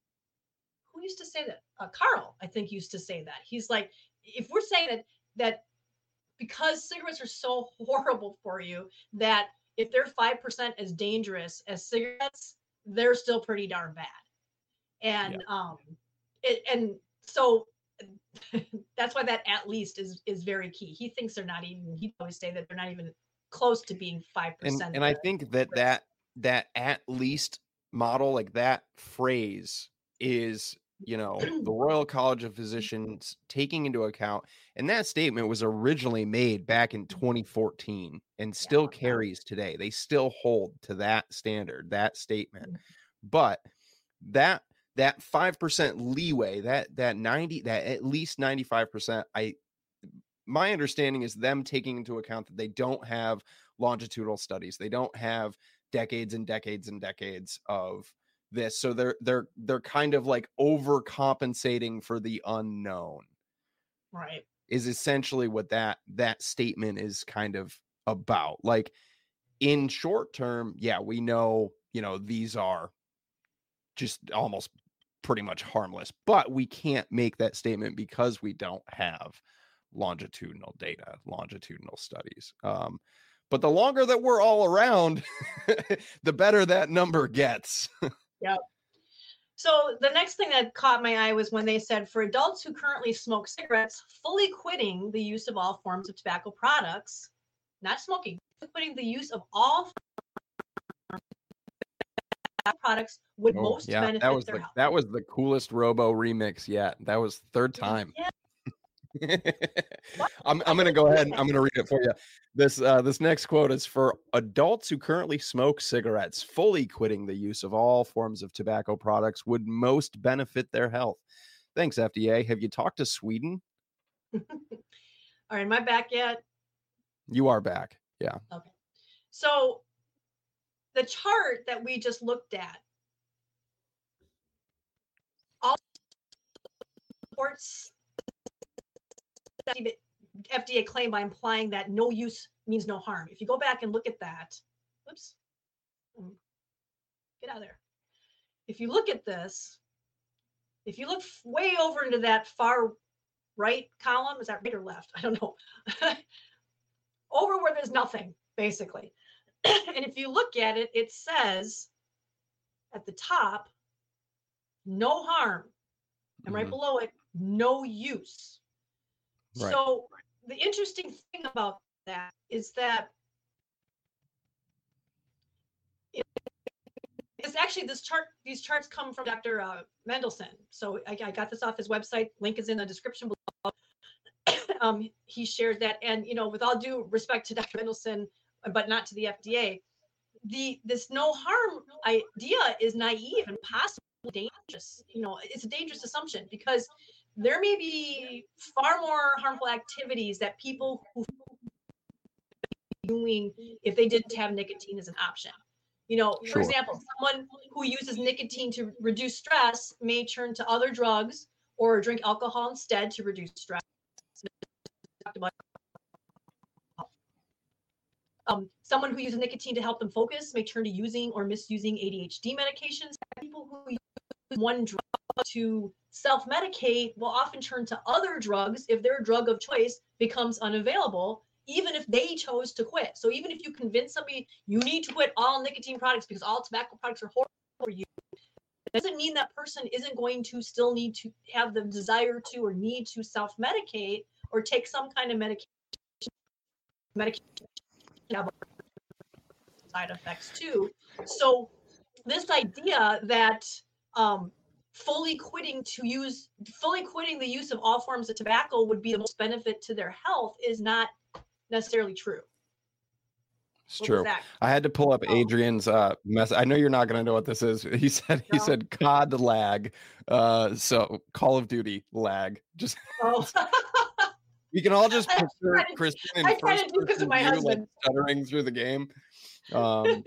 who used to say that? Uh, Carl, I think, used to say that. He's like, if we're saying that that because cigarettes are so horrible for you, that if they're five percent as dangerous as cigarettes, they're still pretty darn bad. And um, it, and so that's why that at least is is very key. He thinks they're not even. He'd always say that they're not even close to being five And percent. and I think that that that at least model, like that phrase, is, you know, the Royal College of Physicians taking into account, and that statement was originally made back in twenty fourteen and still Yeah. carries today. They still hold to that standard, that statement. Mhm. But that that five percent leeway, that that ninety, that at least ninety-five percent, I my understanding is them taking into account that they don't have longitudinal studies. They don't have decades and decades and decades of this. So they're they're they're kind of like overcompensating for the unknown. Right. Is essentially what that that statement is kind of about. Like, in short term, yeah, we know, you know, these are just almost pretty much harmless, but we can't make that statement because we don't have longitudinal data, longitudinal studies. Um, but the longer that we're all around, the better that number gets. Yep. So the next thing that caught my eye was when they said for adults who currently smoke cigarettes, fully quitting the use of all forms of tobacco products, not smoking, putting the use of all products would Oh, most yeah, that benefit was their the health. that was the coolest Robo remix yet. That was third time. Yeah. I'm I'm gonna go ahead and I'm gonna read it for you. This uh, this next quote is for adults who currently smoke cigarettes. Fully quitting the use of all forms of tobacco products would most benefit their health. Thanks, F D A. Have you talked to Sweden? All right, am I back yet? You are back. Yeah. Okay. So the chart that we just looked at all supports F D A claim by implying that no use means no harm. If you go back and look at that, oops, get out of there. If you look at this, if you look way over into that far right column, is that right or left? I don't know. Over where there's nothing, basically. And if you look at it, it says at the top, no harm. And right Mhm. below it, no use. Right. So the interesting thing about that is that it, it's actually this chart, these charts come from Doctor Uh, Mendelsohn. So I, I got this off his website. Link is in the description below. um, he shared that. And, you know, with all due respect to Doctor Mendelsohn, but not to the F D A, the this no harm idea is naive and possibly dangerous. You know, it's a dangerous assumption because there may be far more harmful activities that people who are doing if they didn't have nicotine as an option. You know, Sure. for example, someone who uses nicotine to reduce stress may turn to other drugs or drink alcohol instead to reduce stress. Um, someone who uses nicotine to help them focus may turn to using or misusing A D H D medications. People who use one drug to self-medicate will often turn to other drugs if their drug of choice becomes unavailable, even if they chose to quit. So even if you convince somebody you need to quit all nicotine products because all tobacco products are horrible for you, it doesn't mean that person isn't going to still need to have the desire to or need to self-medicate or take some kind of medication. Medication have side effects too. So this idea that um, fully quitting to use, fully quitting the use of all forms of tobacco would be the most benefit to their health is not necessarily true. It's What true. was that? I had to pull up Oh. Adrian's uh mess. I know you're not going to know what this is. He said he No. said C O D lag. Uh, so Call of Duty lag. Just Oh. we can all just I picture kinda- Kristen in I kinda first do 'cause person of my view, like husband. stuttering through the game. Um,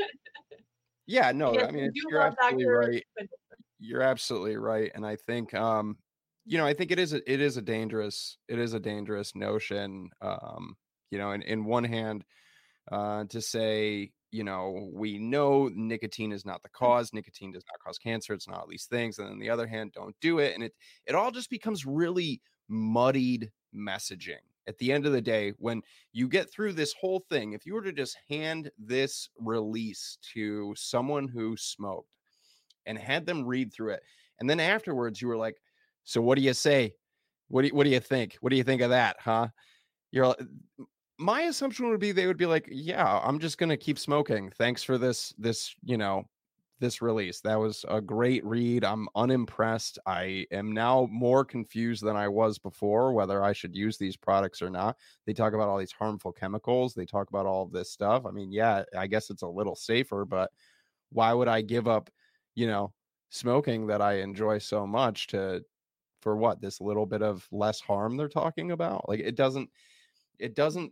yeah, no, Yes, I mean we it's, do you're love absolutely Doctor right. You're absolutely right, and I think um, you know, I think it is a, it is a dangerous it is a dangerous notion. Um, you know, in in one hand, uh, to say, you know, we know nicotine is not the cause. Nicotine does not cause cancer. It's not all these things. And on the other hand, don't do it. And it it all just becomes really muddied messaging. At the end of the day, when you get through this whole thing, if you were to just hand this release to someone who smoked and had them read through it, and then afterwards you were like, so what do you say? What do you, what do you think? What do you think of that? Huh? You're my assumption would be they would be like, yeah, I'm just going to keep smoking. Thanks for this, this, you know, this release. That was a great read. I'm unimpressed. I am now more confused than I was before, whether I should use these products or not. They talk about all these harmful chemicals. They talk about all of this stuff. I mean, yeah, I guess it's a little safer, but why would I give up, you know, smoking that I enjoy so much to, for what, this little bit of less harm they're talking about? Like, it doesn't, it doesn't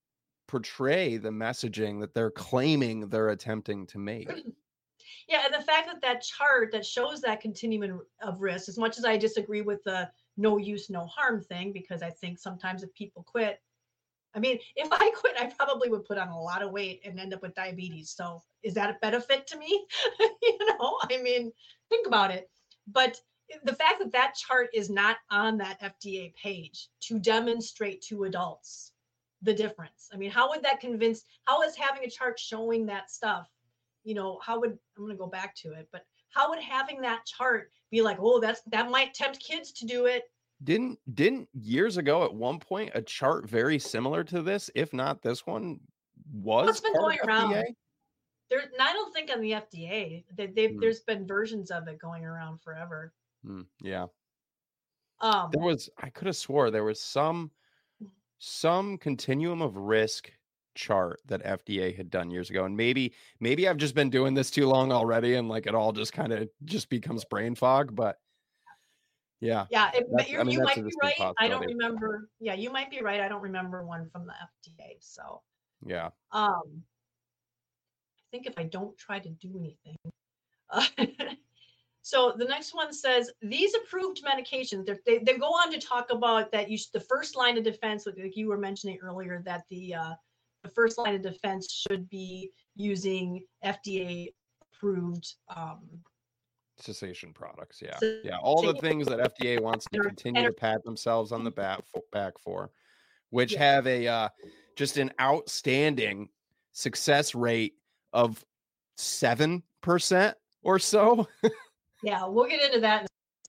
portray the messaging that they're claiming they're attempting to make. Yeah, and the fact that that chart that shows that continuum of risk, as much as I disagree with the no use, no harm thing, because I think sometimes if people quit, I mean, if I quit, I probably would put on a lot of weight and end up with diabetes. So is that a benefit to me? You know, I mean, think about it. But the fact that that chart is not on that F D A page to demonstrate to adults the difference. I mean, how would that convince, how is having a chart showing that stuff, you know, how would, I'm going to go back to it, but how would having that chart be like, oh, that's, that might tempt kids to do it? Didn't, didn't years ago at one point, a chart very similar to this, if not this one, was What's been part going of around? F D A? There, I don't think on the F D A. They, they've, Hmm. There's been versions of it going around forever. Hmm. Yeah. Um, There was, I could have swore there was some, some continuum of risk chart that F D A had done years ago. And maybe, maybe I've just been doing this too long already and like it all just kind of just becomes brain fog, but yeah. Yeah, it, That's, you I mean, you that's might a be distinct right. I don't possibility. remember. Yeah, you might be right. I don't remember one from the F D A. So, Yeah. um, I think if I don't try to do anything. Uh, so the next one says these approved medications. They they go on to talk about that you the first line of defense, like you were mentioning earlier, that the uh, the first line of defense should be using F D A approved. Um, Cessation products. Yeah. So, yeah. All the things that F D A wants to Ener- continue ener- to pat themselves on the back for, back for, which Yeah. have a uh, just an outstanding success rate of seven percent or so. Yeah, we'll get into that.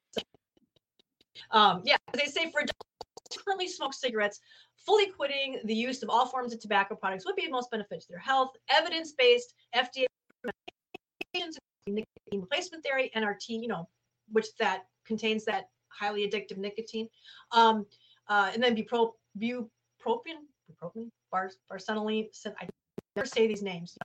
Um, yeah, they say for adults who currently smoke cigarettes, fully quitting the use of all forms of tobacco products would be most beneficial to their health. Evidence-based F D A medications, nicotine replacement therapy, N R T, you know, which that contains that highly addictive nicotine, um, uh, and then bupro, bupropion, bupropion, bar, barcenilene. I never say these names.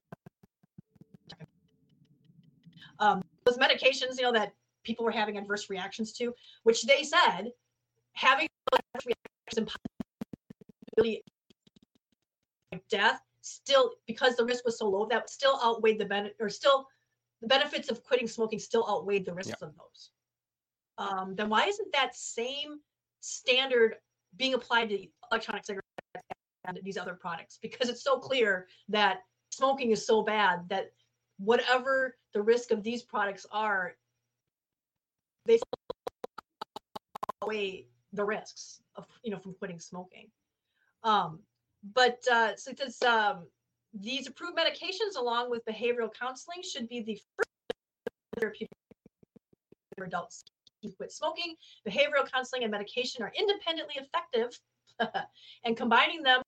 Um, those medications, you know, that people were having adverse reactions to, which they said having adverse reactions and possibility of death still, because the risk was so low, that still outweighed the benefit, or still the benefits of quitting smoking still outweighed the risks yeah. of those. Um, then why isn't that same standard being applied to electronic cigarettes and these other products? Because it's so clear that smoking is so bad that whatever the risk of these products are, they outweigh the risks of, you know, from quitting smoking. Um, but uh, so this, um, these approved medications, along with behavioral counseling, should be the first therapeutic for adults to quit smoking. Behavioral counseling and medication are independently effective, and combining them,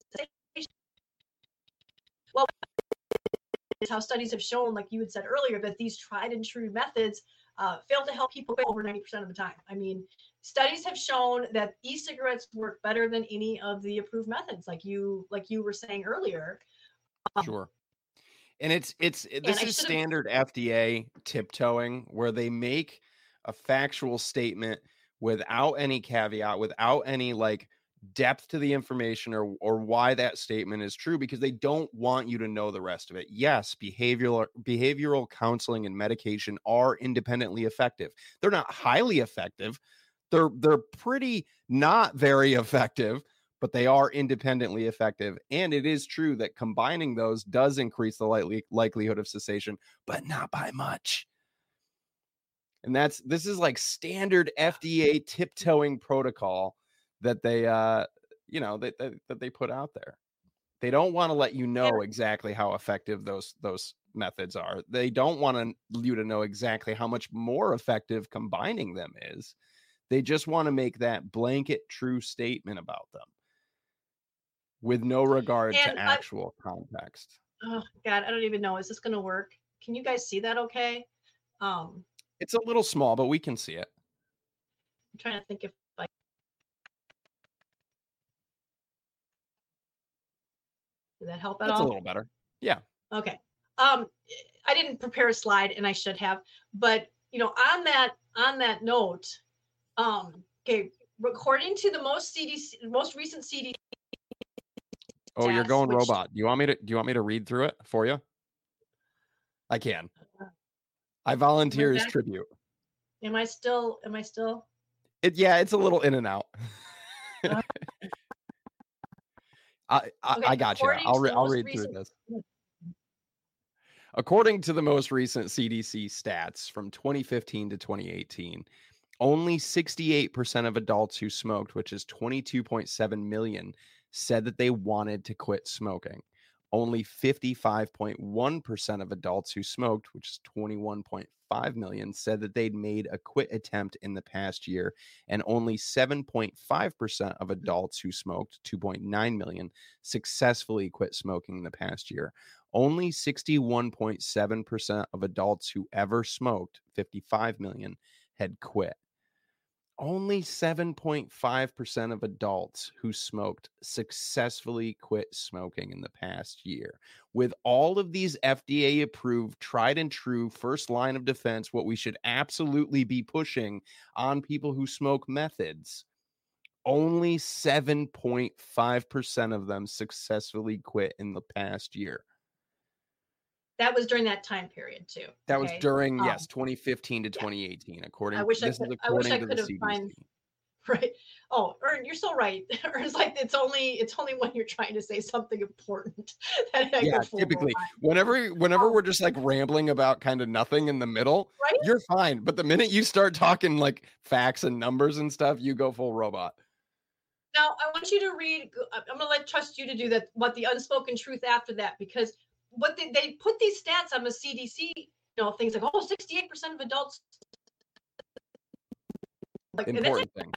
well, is how studies have shown, like you had said earlier, that these tried and true methods uh, fail to help people quit over ninety percent of the time. I mean, studies have shown that e-cigarettes work better than any of the approved methods, like you like you were saying earlier. Um, sure. And it's it's this is standard F D A tiptoeing, where they make a factual statement without any caveat, without any like depth to the information or or why that statement is true, because they don't want you to know the rest of it. Yes, behavioral behavioral counseling and medication are independently effective. They're not highly effective. They're they're pretty not very effective, but they are independently effective. And it is true that combining those does increase the likely likelihood of cessation, but not by much. And that's this is like standard F D A tiptoeing protocol that they uh you know that, that, that they put out there. They don't want to let you know exactly how effective those those methods are. They don't want you to know exactly how much more effective combining them is. They just want to make that blanket true statement about them with no regard and to actual I, context. Oh God, I don't even know. Is this going to work? Can you guys see that okay? Um, it's a little small, but we can see it. I'm trying to think if I Did that help at That's all? a little better. Yeah. Okay. Um, I didn't prepare a slide, and I should have, but you know, on that on that note, um, okay, according to the most C D C, most recent C D C. Oh, you're going which, robot. Do you want me to? Do you want me to read through it for you? I can. I volunteer as tribute. Am I still? Am I still? It yeah, it's a little in and out. uh, I I, okay, I got you. I'll re- I'll read recent... through this. According to the most recent C D C stats from twenty fifteen to twenty eighteen, only sixty-eight percent of adults who smoked, which is twenty-two point seven million, said that they wanted to quit smoking. Only fifty-five point one percent of adults who smoked, which is twenty-one point five million, said that they'd made a quit attempt in the past year, and only seven point five percent of adults who smoked, two point nine million, successfully quit smoking in the past year. Only sixty-one point seven percent of adults who ever smoked, fifty-five million, had quit. Only seven point five percent of adults who smoked successfully quit smoking in the past year. With all of these F D A approved, tried and true first line of defense, what we should absolutely be pushing on people who smoke methods, only seven point five percent of them successfully quit in the past year. That was during that time period too. That okay? was during, um, yes, twenty fifteen to yeah. twenty eighteen, according I wish this I could, is according I wish to I could the have C D C. Find, right. Oh, Ern, you're so right. Ern's like, it's only it's only when you're trying to say something important that I yeah, go typically whenever whenever um, we're just like rambling about kind of nothing in the middle, right? You're fine. But the minute you start talking like facts and numbers and stuff, you go full robot. Now I want you to read, I'm gonna let trust you to do that, what the unspoken truth after that, because what they, they put these stats on the C D C, you know, things like, oh, sixty-eight percent of adults. Like, important thing.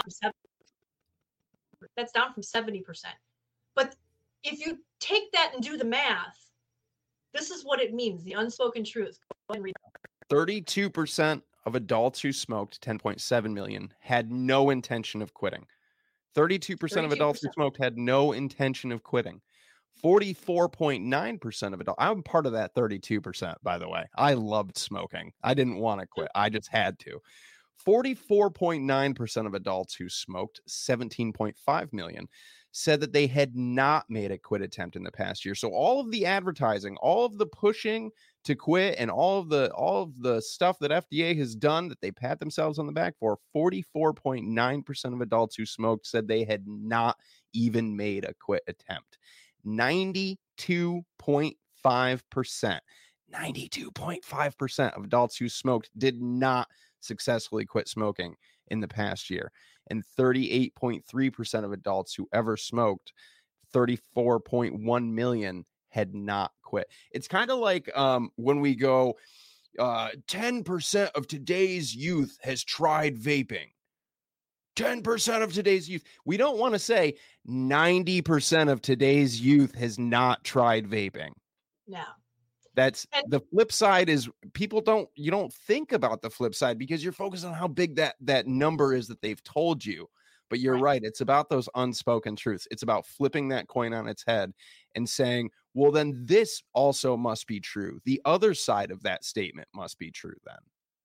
That's down from seventy percent. But if you take that and do the math, this is what it means, the unspoken truth. Go ahead and read. thirty-two percent of adults who smoked, ten point seven million, had no intention of quitting. thirty-two percent of adults who smoked had no intention of quitting. forty-four point nine percent of adults. I'm part of that thirty-two percent, by the way. I loved smoking. I didn't want to quit. I just had to. forty-four point nine percent of adults who smoked, seventeen point five million, said that they had not made a quit attempt in the past year. So all of the advertising, all of the pushing to quit, and all of the all of the stuff that F D A has done that they pat themselves on the back for, forty-four point nine percent of adults who smoked said they had not even made a quit attempt. ninety-two point five percent, ninety-two point five percent of adults who smoked did not successfully quit smoking in the past year. And thirty-eight point three percent of adults who ever smoked, thirty-four point one million, had not quit. It's kind of like um, when we go, uh, ten percent of today's youth has tried vaping. ten percent of today's youth. We don't want to say ninety percent of today's youth has not tried vaping. No. That's and, the flip side is people don't, you don't think about the flip side because you're focused on how big that, that number is that they've told you. But you're right. right. It's about those unspoken truths. It's about flipping that coin on its head and saying, well, then this also must be true. The other side of that statement must be true then.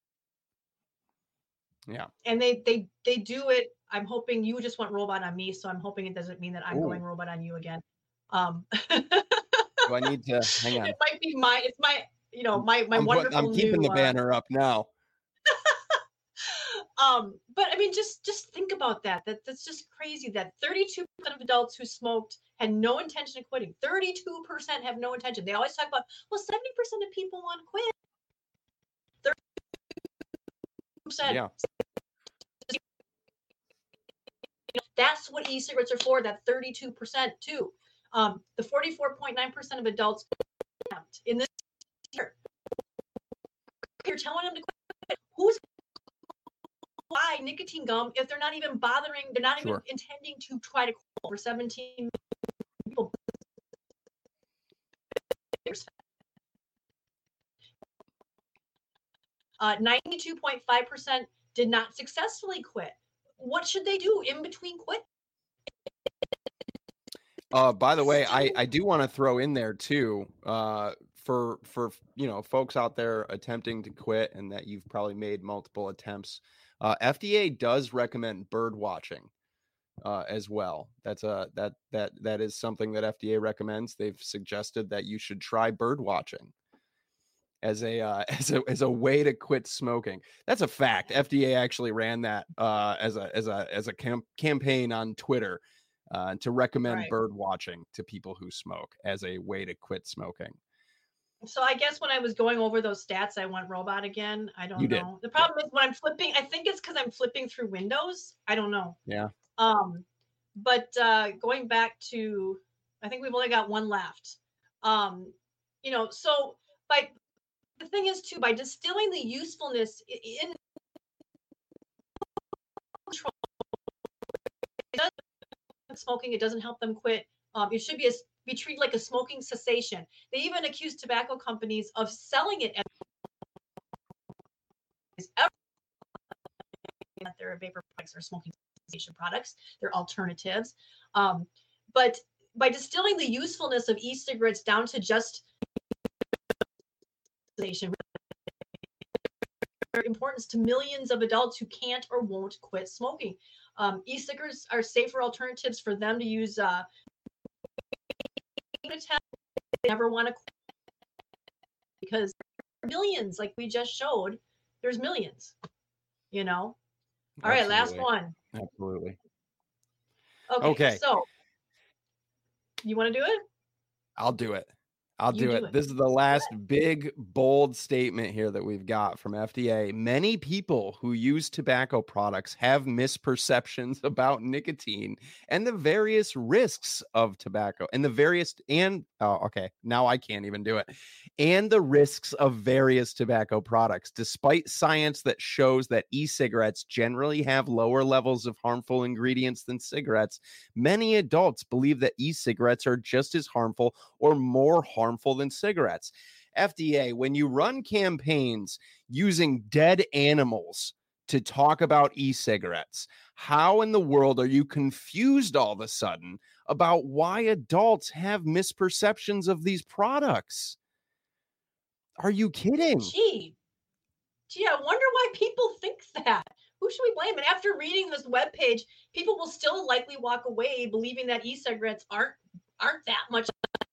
Yeah. And they they they do it. I'm hoping you just went robot on me, so I'm hoping it doesn't mean that I'm Ooh. going robot on you again. Um Do I need to hang on? It might be my it's my you know my my I'm, wonderful I'm keeping new, the banner uh, up now. um but I mean just just think about that. That that's just crazy that thirty-two percent of adults who smoked had no intention of quitting. thirty-two percent have no intention. They always talk about, well, seventy percent of people want to quit. thirty-two percent. Yeah. That's what e-cigarettes are for, that thirty-two percent too. Um, the forty-four point nine percent of adults in this year, you're telling them to quit. Who's buy nicotine gum if they're not even bothering, they're not sure. even intending to try to quit? For seventeen people. Uh, ninety-two point five percent did not successfully quit. What should they do in between quit? Uh, by the way, I, I do want to throw in there too, uh, for, for, you know, folks out there attempting to quit and that you've probably made multiple attempts. Uh, F D A does recommend bird watching, uh, as well. That's a, that, that, that is something that F D A recommends. They've suggested that you should try bird watching as a, uh, as a, as a way to quit smoking. That's a fact. F D A actually ran that, uh, as a, as a, as a camp- campaign on Twitter. Uh, to recommend right. bird watching to people who smoke as a way to quit smoking. So I guess when I was going over those stats, I went robot again. I don't you know. Did. The problem yeah. is when I'm flipping, I think it's because I'm flipping through windows. I don't know. Yeah. Um, but uh, going back to, I think we've only got one left. Um, you know, so by the thing is too, by distilling the usefulness in control, it doesn't smoking, it doesn't help them quit. Um, it should be a, be treated like a smoking cessation. They even accuse tobacco companies of selling it as that they're vapor products or smoking cessation products. They're alternatives. Um, but by distilling the usefulness of e-cigarettes down to just their importance to millions of adults who can't or won't quit smoking. Um, e-cigarettes are safer alternatives for them to use. Uh, they never want to quit because millions, like we just showed, there's millions. You know. All right, last one. Absolutely. Okay, okay. So you want to do it? I'll do it. I'll do, do it. it. This is the last big, bold statement here that we've got from F D A. Many people who use tobacco products have misperceptions about nicotine and the various risks of tobacco and the various and oh, okay, now I can't even do it. And the risks of various tobacco products, despite science that shows that e-cigarettes generally have lower levels of harmful ingredients than cigarettes. Many adults believe that e-cigarettes are just as harmful or more harmful harmful than cigarettes. F D A, when you run campaigns using dead animals to talk about e-cigarettes, how in the world are you confused all of a sudden about why adults have misperceptions of these products? Are you kidding? Gee, gee, I wonder why people think that. Who should we blame? And after reading this webpage, people will still likely walk away believing that e-cigarettes aren't aren't that much.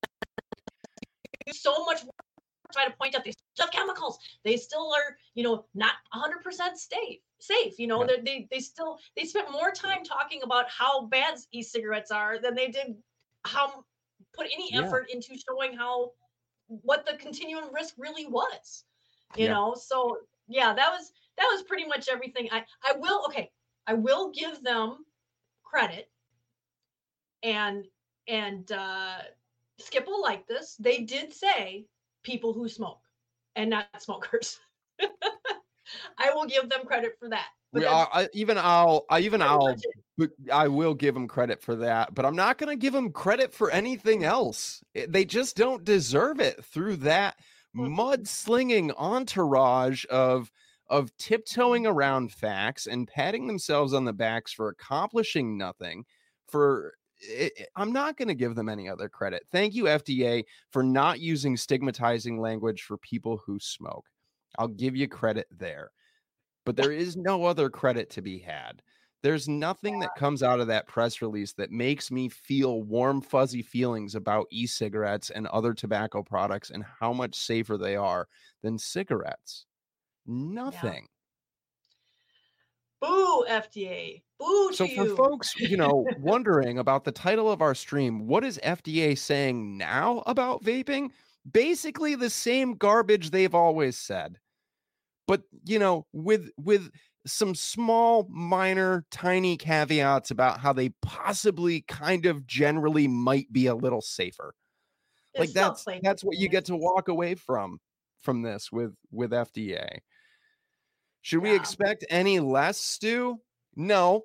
So much work to try to point out these stuff chemicals. They still are, you know, not one hundred percent safe. Safe, you know, yeah. they they still they spent more time talking about how bad e-cigarettes are than they did how put any effort yeah. into showing how what the continuum risk really was. You yeah. know, so yeah, that was that was pretty much everything. I I will okay, I will give them credit, and and uh Skip will like this. They did say people who smoke and not smokers. I will give them credit for that. But I, I, even I'll, I even I'll, I will give them credit for that. But I'm not going to give them credit for anything else. They just don't deserve it through that mudslinging entourage of of tiptoeing around facts and patting themselves on the backs for accomplishing nothing. For It, I'm not going to give them any other credit. Thank you, F D A, for not using stigmatizing language for people who smoke. I'll give you credit there. But there is no other credit to be had. There's nothing that comes out of that press release that makes me feel warm, fuzzy feelings about e-cigarettes and other tobacco products and how much safer they are than cigarettes. Nothing. Yeah. Boo, F D A. Boo so to for you. folks, you know, wondering about the title of our stream, what is F D A saying now about vaping? Basically the same garbage they've always said. But, you know, with with some small, minor, tiny caveats about how they possibly kind of generally might be a little safer. It's like that's that's what you get to walk away from from this with with F D A. Should yeah. we expect any less, Stu? No.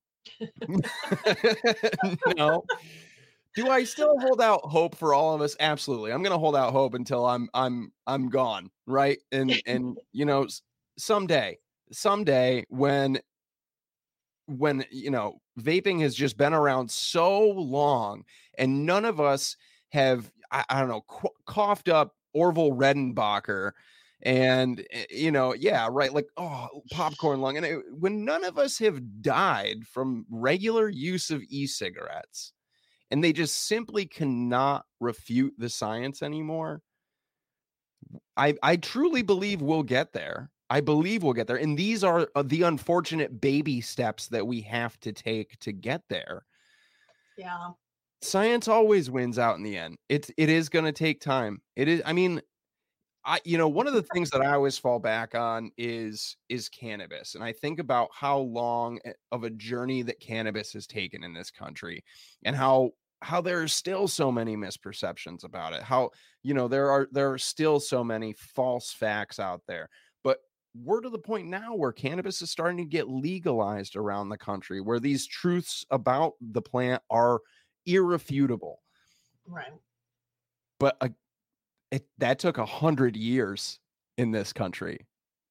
No. Do I still hold out hope for all of us? Absolutely. I'm going to hold out hope until I'm I'm I'm gone, right? And and you know, someday, someday when when you know, vaping has just been around so long and none of us have I, I don't know, qu- coughed up Orville Redenbacher and you know, yeah, right, like oh, popcorn lung, and it, when none of us have died from regular use of e-cigarettes. And they just simply cannot refute the science anymore. I, I truly believe we'll get there. I believe we'll get there. And these are the unfortunate baby steps that we have to take to get there. Yeah. Science always wins out in the end. It's, it is going to take time. It is. I mean, I, you know, one of the things that I always fall back on is, is cannabis. And I think about how long of a journey that cannabis has taken in this country and how, how there are still so many misperceptions about it, how, you know, there are there are still so many false facts out there. But we're to the point now where cannabis is starting to get legalized around the country, where these truths about the plant are irrefutable. Right. But uh, it, that took a hundred years in this country.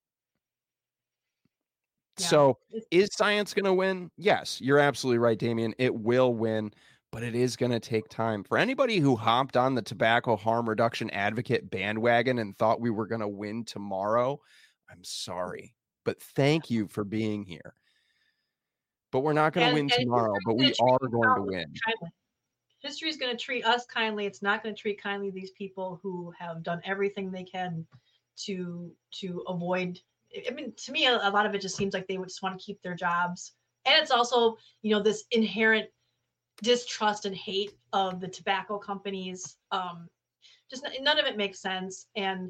Yeah. So is science going to win? Yes, you're absolutely right, Damien. It will win, but it is going to take time. For anybody who hopped on the tobacco harm reduction advocate bandwagon and thought we were going to win tomorrow, I'm sorry, but thank you for being here. But we're not going to win tomorrow, but we are going to win. Kindly. History is going to treat us kindly. It's not going to treat kindly these people who have done everything they can to to avoid. I mean, to me, a, a lot of it just seems like they would just want to keep their jobs. And it's also, you know, this inherent distrust and hate of the tobacco companies. Um, just none of it makes sense. And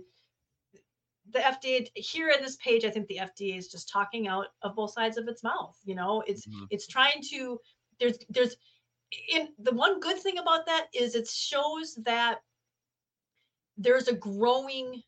the F D A here in this page, I think the F D A is just talking out of both sides of its mouth. You know, it's mm-hmm. it's trying to there's there's in the one good thing about that is it shows that there's a growing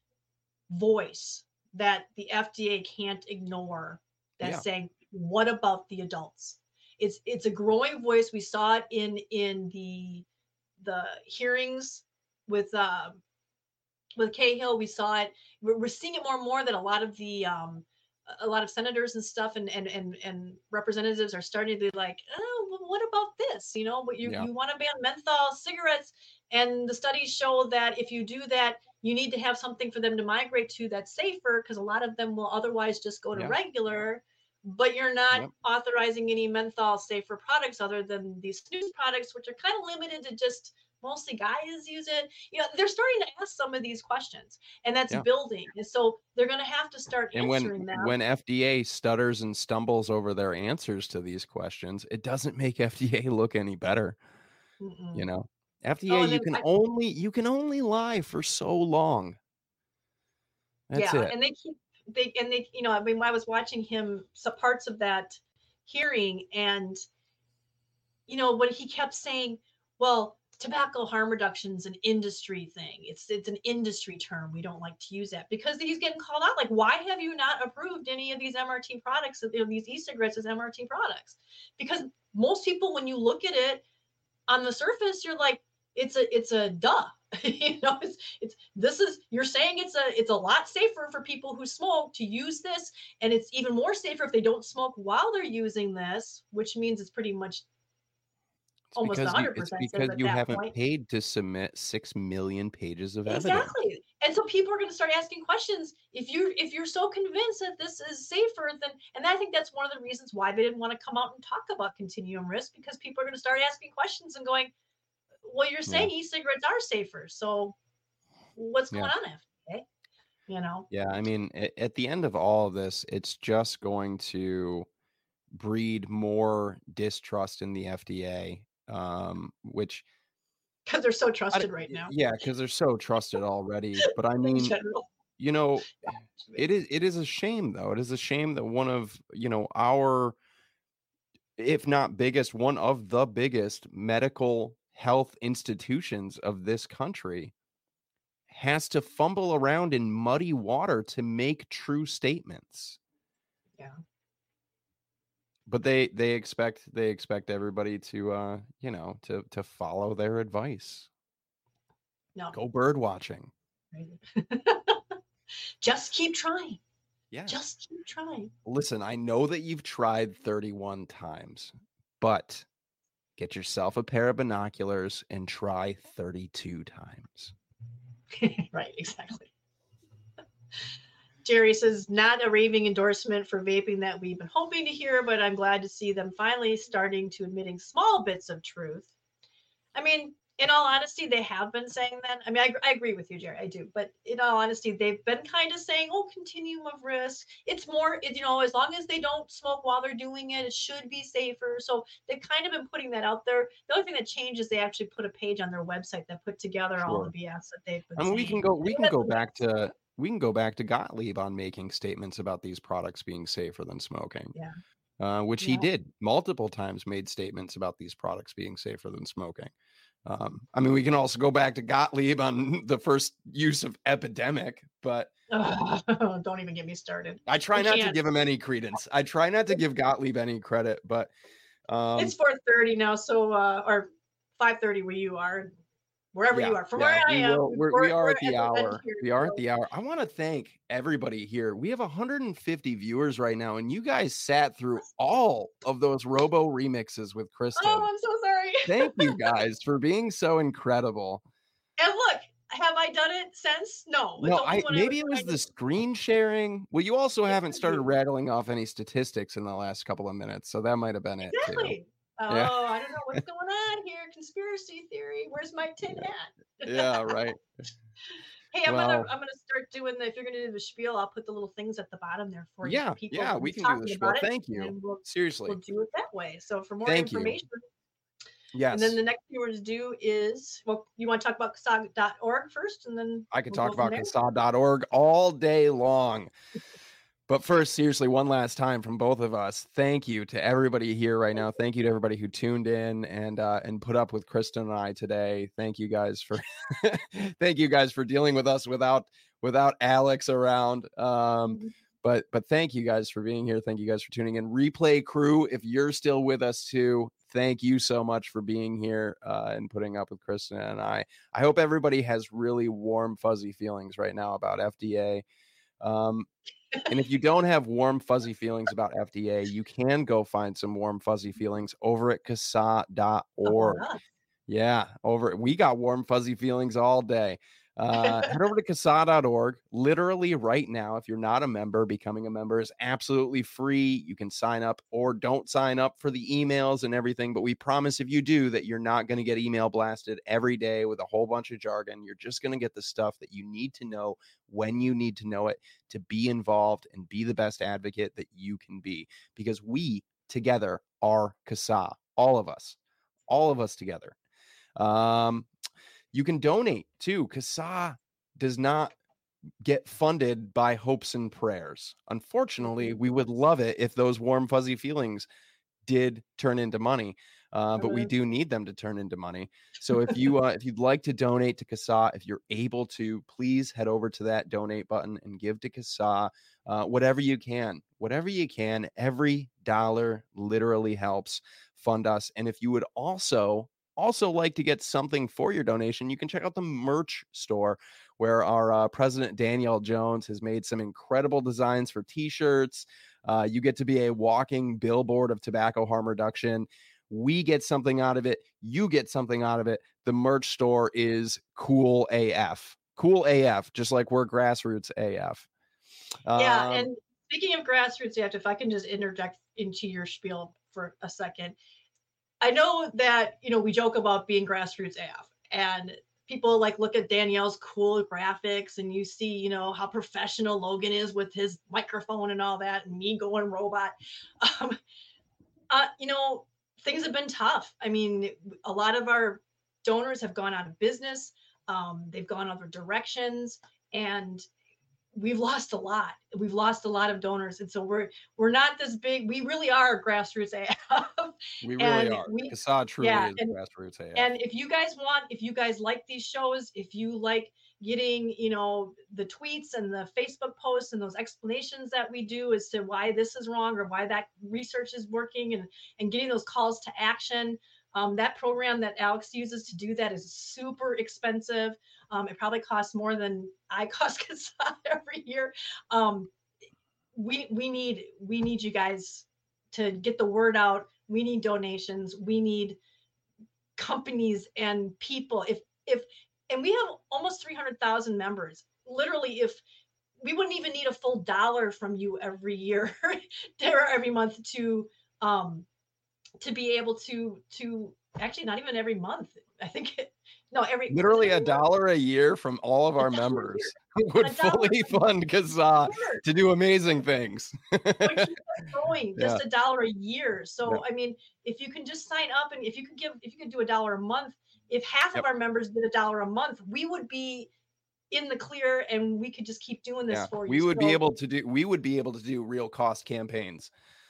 voice that the F D A can't ignore that's yeah. saying, what about the adults? It's it's a growing voice. We saw it in in the the hearings with uh, with Cahill. We saw it. We're, we're seeing it more and more that a lot of the um, a lot of senators and stuff and and and and representatives are starting to be like, oh, well, what about this? You know, but you yeah. you want to ban menthol cigarettes, and the studies show that if you do that, you need to have something for them to migrate to that's safer, because a lot of them will otherwise just go to yeah. regular. But you're not yep. authorizing any menthol safer products other than these snus products, which are kind of limited to just mostly guys use it. You know, they're starting to ask some of these questions, and that's yeah. building. And so they're going to have to start and answering when, them. When F D A stutters and stumbles over their answers to these questions, it doesn't make F D A look any better. Mm-mm. You know, F D A, oh, you can I, only you can only lie for so long. That's yeah, it. And they keep they and they, you know, I mean, I was watching him some parts of that hearing, and you know, when he kept saying, well, tobacco harm reduction is an industry thing. It's it's an industry term. We don't like to use that, because he's getting called out. Like, why have you not approved any of these M R T products, you know, these e-cigarettes as M R T products? Because most people, when you look at it on the surface, you're like, it's a it's a duh. you know, it's it's this is you're saying it's a it's a lot safer for people who smoke to use this, and it's even more safer if they don't smoke while they're using this, which means it's pretty much almost one hundred percent. It's because you haven't point. paid to submit six million pages of exactly. evidence. Exactly. And so people are going to start asking questions. If you if you're so convinced that this is safer, then, and I think that's one of the reasons why they didn't want to come out and talk about continuum risk, because people are going to start asking questions and going, well, you're saying yeah. e-cigarettes are safer. So what's going yeah. on, F D A? You know? Yeah. I mean, at the end of all of this, it's just going to breed more distrust in the F D A. Um, which because they're so trusted I, right now. Yeah, because they're so trusted already. But I mean, you know, it is it is a shame, though. It is a shame that one of, you know, our, if not biggest, one of the biggest medical health institutions of this country has to fumble around in muddy water to make true statements. Yeah. But they they expect they expect everybody to uh you know to to follow their advice. No. Go bird watching. Just keep trying. Yeah. Just keep trying. Listen, I know that you've tried thirty-one times, but get yourself a pair of binoculars and try thirty-two times. Right, exactly. Jerry says, not a raving endorsement for vaping that we've been hoping to hear, but I'm glad to see them finally starting to admitting small bits of truth. I mean, in all honesty, they have been saying that. I mean, I, I agree with you, Jerry, I do. But in all honesty, they've been kind of saying, oh, continuum of risk. It's more, you know, as long as they don't smoke while they're doing it, it should be safer. So they've kind of been putting that out there. The only thing that changed is they actually put a page on their website that put together sure. all the B S that they've been I mean, saying. we can go, we can go back to... We can go back to Gottlieb on making statements about these products being safer than smoking, yeah. uh, which yeah. he did multiple times, made statements about these products being safer than smoking. Um, I mean, we can also go back to Gottlieb on the first use of epidemic, but Ugh, don't even get me started. I try We not to can't. give him any credence. I try not to give Gottlieb any credit, but um, It's four thirty now, so uh, or five thirty where you are, wherever yeah, you are. From yeah, where I we am, will. We're, we're, we are we're at the at the end hour. here. We are so- at the hour. I want to thank everybody here. We have one hundred fifty viewers right now, and you guys sat through all of those Robo remixes with Kristen. Oh, I'm so sorry. Thank you guys for being so incredible. And look, have I done it since? No. No, it's only I when maybe I it was was trying the to- screen sharing. Well, you also It haven't could started be. rattling off any statistics in the last couple of minutes, so that might have been it too. Exactly. Oh, Yeah. I don't know what's going on here. Conspiracy theory. Where's my tin hat? Yeah, right. Hey, I'm Well- gonna I'm gonna start doing the. If you're gonna do the spiel, I'll put the little things at the bottom there for you. Yeah, for people yeah, who we are can do talking the spiel. about it, Thank and you. then We'll, Seriously. we'll do it that way. So for more Thank you. information, Yes. and then the next thing we're to do is, well, you want to talk about casag dot org first, and then I could we'll talk go from about there? Casad dot org all day long. But first, seriously, one last time from both of us, thank you to everybody here right now. Thank you to everybody who tuned in and uh, and put up with Kristen and I today. Thank you guys for thank you guys for dealing with us without without Alex around. Um, Mhm. but but thank you guys for being here. Thank you guys for tuning in. Replay crew, if you're still with us too, thank you so much for being here uh, and putting up with Kristen and I. I hope everybody has really warm, fuzzy feelings right now about F D A. Um, and if you don't have warm, fuzzy feelings about F D A, you can go find some warm, fuzzy feelings over at Casad dot org. About us. Yeah, over. We got warm, fuzzy feelings all day. Uh, head over to Casad dot org. Literally right now, if you're not a member, becoming a member is absolutely free. You can sign up or don't sign up for the emails and everything. But we promise if you do that you're not going to get email blasted every day with a whole bunch of jargon. You're just going to get the stuff that you need to know when you need to know it to be involved and be the best advocate that you can be. Because we together are Casa, all of us, all of us together. Um, you can donate too. Casa does not get funded by hopes and prayers. Unfortunately, we would love it if those warm, fuzzy feelings did turn into money. Uh, but we do need them to turn into money. So if you uh, if you'd like to donate to Casa, if you're able to, please head over to that donate button and give to Casa uh, whatever you can, whatever you can. Every dollar literally helps fund us. And if you would also also like to get something for your donation, you can check out the merch store where our uh, president Danielle Jones has made some incredible designs for t-shirts. Uh, you get to be a walking billboard of tobacco harm reduction. We get something out of it. You get something out of it. The merch store is cool A F. Cool A F, just like we're grassroots A F. Yeah, Um, and speaking of grassroots, Jeff, if I can just interject into your spiel for a second. I know that, you know, we joke about being grassroots A F, and people like look at Danielle's cool graphics, and you see, you know, how professional Logan is with his microphone and all that, and me going robot. Um, uh, you know, things have been tough. I mean, a lot of our donors have gone out of business. Um, they've gone other directions, and we've lost a lot. We've lost a lot of donors. And so we're we're not this big. We really are grassroots A F. we really and are. we- Casa truly yeah, is and- grassroots A F. And if you guys want, if you guys like these shows, if you like getting, you know, the tweets and the Facebook posts and those explanations that we do as to why this is wrong or why that research is working, and, and getting those calls to action, um, that program that Alex uses to do that is super expensive. Um, it probably costs more than I cost Casa every year. Um, we we need we need you guys to get the word out. We need donations. We need companies and people. If if and we have almost three hundred thousand members. Literally, if we wouldn't even need a full dollar from you every year or every month to um to be able to to actually not even every month. I think it, no every Literally a every month? dollar a year from all of A our dollar a members would A dollar fully a fund Casa Sure. to do amazing things. Would keep us going just Yeah. a dollar a year. So Yeah. I mean, if you can just sign up, and if you could give, if you could do a dollar a month, if half Yep. of our members did a dollar a month, we would be in the clear, and we could just keep doing this Yeah. for you. We would be So- able to do we would be able to do real cost campaigns.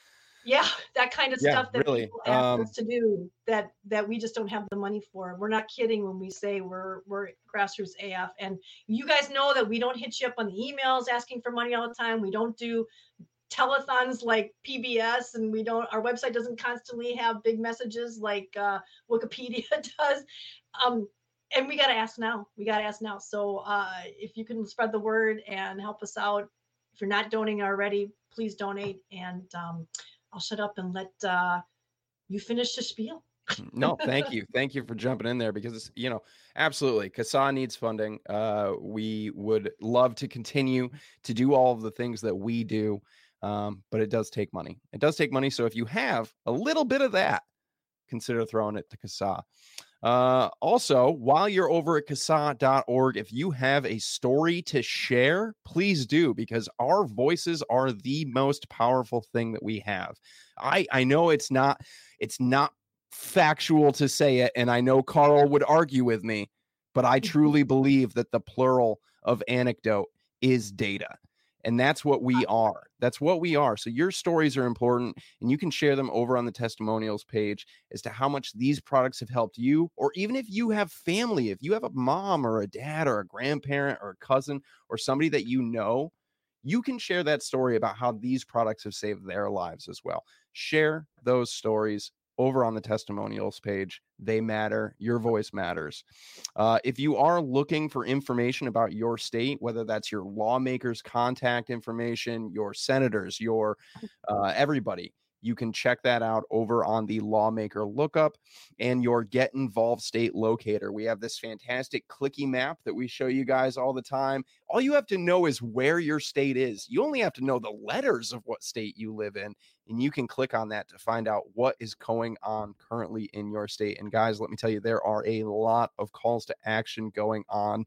Yeah, that kind of Yeah, stuff that really. people ask Um, us to do that that we just don't have the money for. We're not kidding when we say we're we're grassroots A F. And you guys know that we don't hit you up on the emails asking for money all the time. We don't do telethons like P B S, and we don't, our website doesn't constantly have big messages like uh, Wikipedia does. Um, and we got to ask now. We got to ask now. So uh, if you can spread the word and help us out, if you're not donating already, please donate. And um, I'll shut up and let uh, you finish the spiel. No, thank you. Thank you for jumping in there because, you know, absolutely. C A S A needs funding. Uh, we would love to continue to do all of the things that we do, um, but it does take money. It does take money. So if you have a little bit of that, consider throwing it to C A S A. Uh, also, while you're over at C A S A dot org, if you have a story to share, please do, because our voices are the most powerful thing that we have. I, I know it's not, it's not factual to say it, and I know Carl would argue with me, but I truly believe that the plural of anecdote is data. And that's what we are. That's what we are. So your stories are important, and you can share them over on the testimonials page as to how much these products have helped you, or even if you have family, if you have a mom or a dad or a grandparent or a cousin or somebody that you know, you can share that story about how these products have saved their lives as well. Share those stories over on the testimonials page. They matter. Your voice matters. Uh, if you are looking for information about your state, whether that's your lawmakers' contact information, your senators, your uh, everybody, you can check that out over on the lawmaker lookup and your get involved state locator. We have this fantastic clicky map that we show you guys all the time. All you have to know is where your state is. You only have to know the letters of what state you live in, and you can click on that to find out what is going on currently in your state. And guys, let me tell you, there are a lot of calls to action going on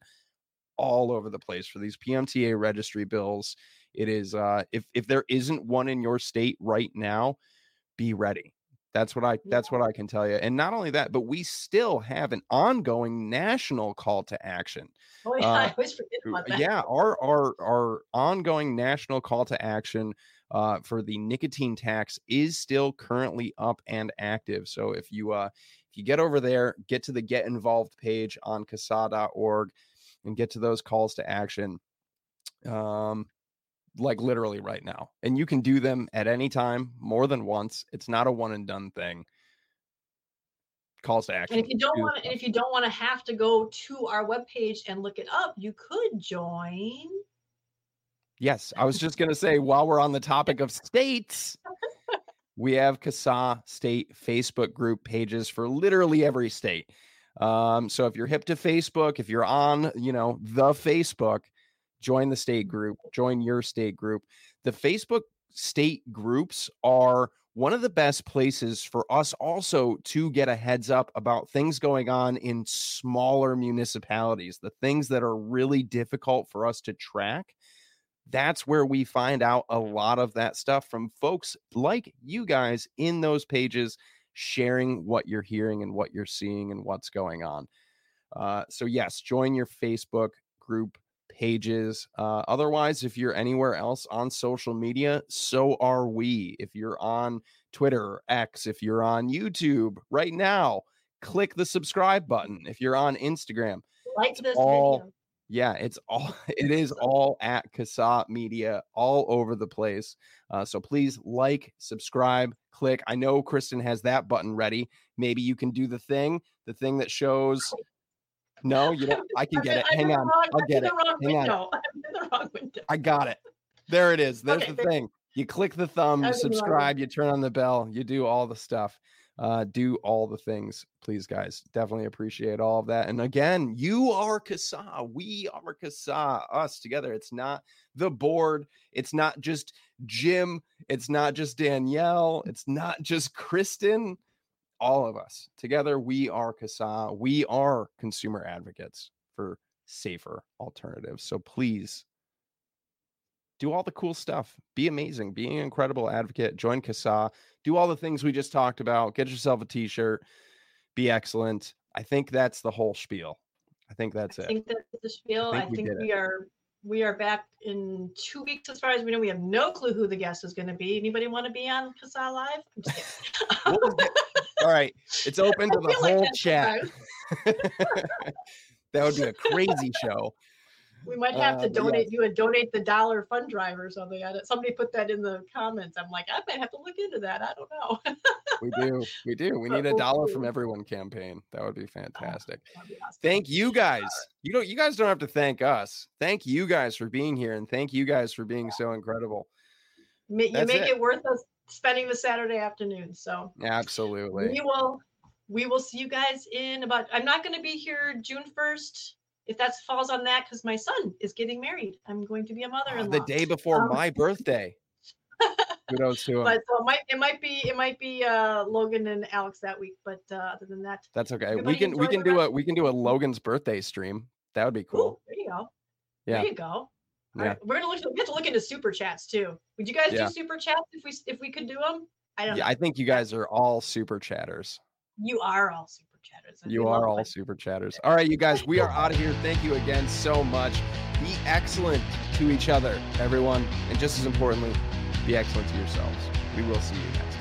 all over the place for these P M T A registry bills. It is, uh, if if there isn't one in your state right now, be ready. That's what I that's what I can tell you. And not only that, but we still have an ongoing national call to action. Oh yeah, Uh, I always forget about that. yeah, our our our ongoing national call to action uh, for the nicotine tax is still currently up and active. So if you uh, if you get over there, get to the Get Involved page on C A S A dot org and get to those calls to action. Um, like literally right now, and you can do them at any time, more than once. It's not a one and done thing. Calls to action. And if you don't want to, and if you don't want to have to go to our webpage and look it up, you could join. Yes, I was just going to say, while we're on the topic of states, we have C A S A state Facebook group pages for literally every state. Um, so if you're hip to Facebook, if you're on, you know, the Facebook, join the state group, join your state group. The Facebook state groups are one of the best places for us also to get a heads up about things going on in smaller municipalities, the things that are really difficult for us to track. That's where we find out a lot of that stuff from folks like you guys in those pages, sharing what you're hearing and what you're seeing and what's going on. Uh, so yes, join your Facebook group pages. Uh, otherwise, if you're anywhere else on social media, so are we. If you're on Twitter or X, if you're on YouTube right now, click the subscribe button. If you're on Instagram, like it's this all, video. Yeah, it's all, it is all at C A S A Media all over the place. Uh, so please like, subscribe, click. I know Kristen has that button ready. Maybe you can do the thing, the thing that shows. No, you don't. I can get it. Hang on. I'll get it. Hang on. I'm in the wrong window. I got it. There it is. There's Okay, the thing. You click the thumb, you subscribe, you turn on the bell, you do all the stuff. Uh, do all the things, please, guys. Definitely appreciate all of that. And again, you are C A S A. We are C A S A. Us together. It's not the board. It's not just Jim. It's not just Danielle. It's not just Kristen. All of us together, we are C A S A. We are consumer advocates for safer alternatives. So please do all the cool stuff. Be amazing. Be an incredible advocate. Join C A S A. Do all the things we just talked about. Get yourself a t-shirt. Be excellent. I think that's the whole spiel. I think that's I it. think that's the spiel. I I think we think did we it. are We are back in two weeks. As far as we know, we have no clue who the guest is going to be. Anybody want to be on CASA Live? I'm just kidding. All right. It's open to the whole like chat. That would be a crazy show. We might have uh, to donate yeah. you and donate the dollar fund drive or something. I, somebody put that in the comments. I'm like, I might have to look into that. I don't know. we do. We do. We need a dollar from everyone campaign. That would be fantastic. Oh, be awesome. Thank you guys. You don't, you guys don't have to thank us. Thank you guys for being here. And thank you guys for being so incredible. You That's make it. it worth us spending the Saturday afternoon. So absolutely. We will, we will see you guys in about, I'm not going to be here June first. If that falls on that, because my son is getting married. I'm going to be a mother-in-law. Oh, the day before um, my birthday. Kudos to him. But so it might it might be it might be uh, Logan and Alex that week. But uh, other than that, that's okay. We can we can do a we can do a Logan's birthday stream. That would be cool. Ooh, there you go. Yeah. There you go. All yeah. right. We're gonna look. We have to look into super chats too. Would you guys yeah. do super chats if we if we could do them? I don't. Yeah, know. I think you guys are all super chatters. You are all super. Chatters. You are all super chatters. All right, you guys, we are out of here. Thank you again so much. Be excellent to each other, everyone. And just as importantly, be excellent to yourselves. We will see you next time.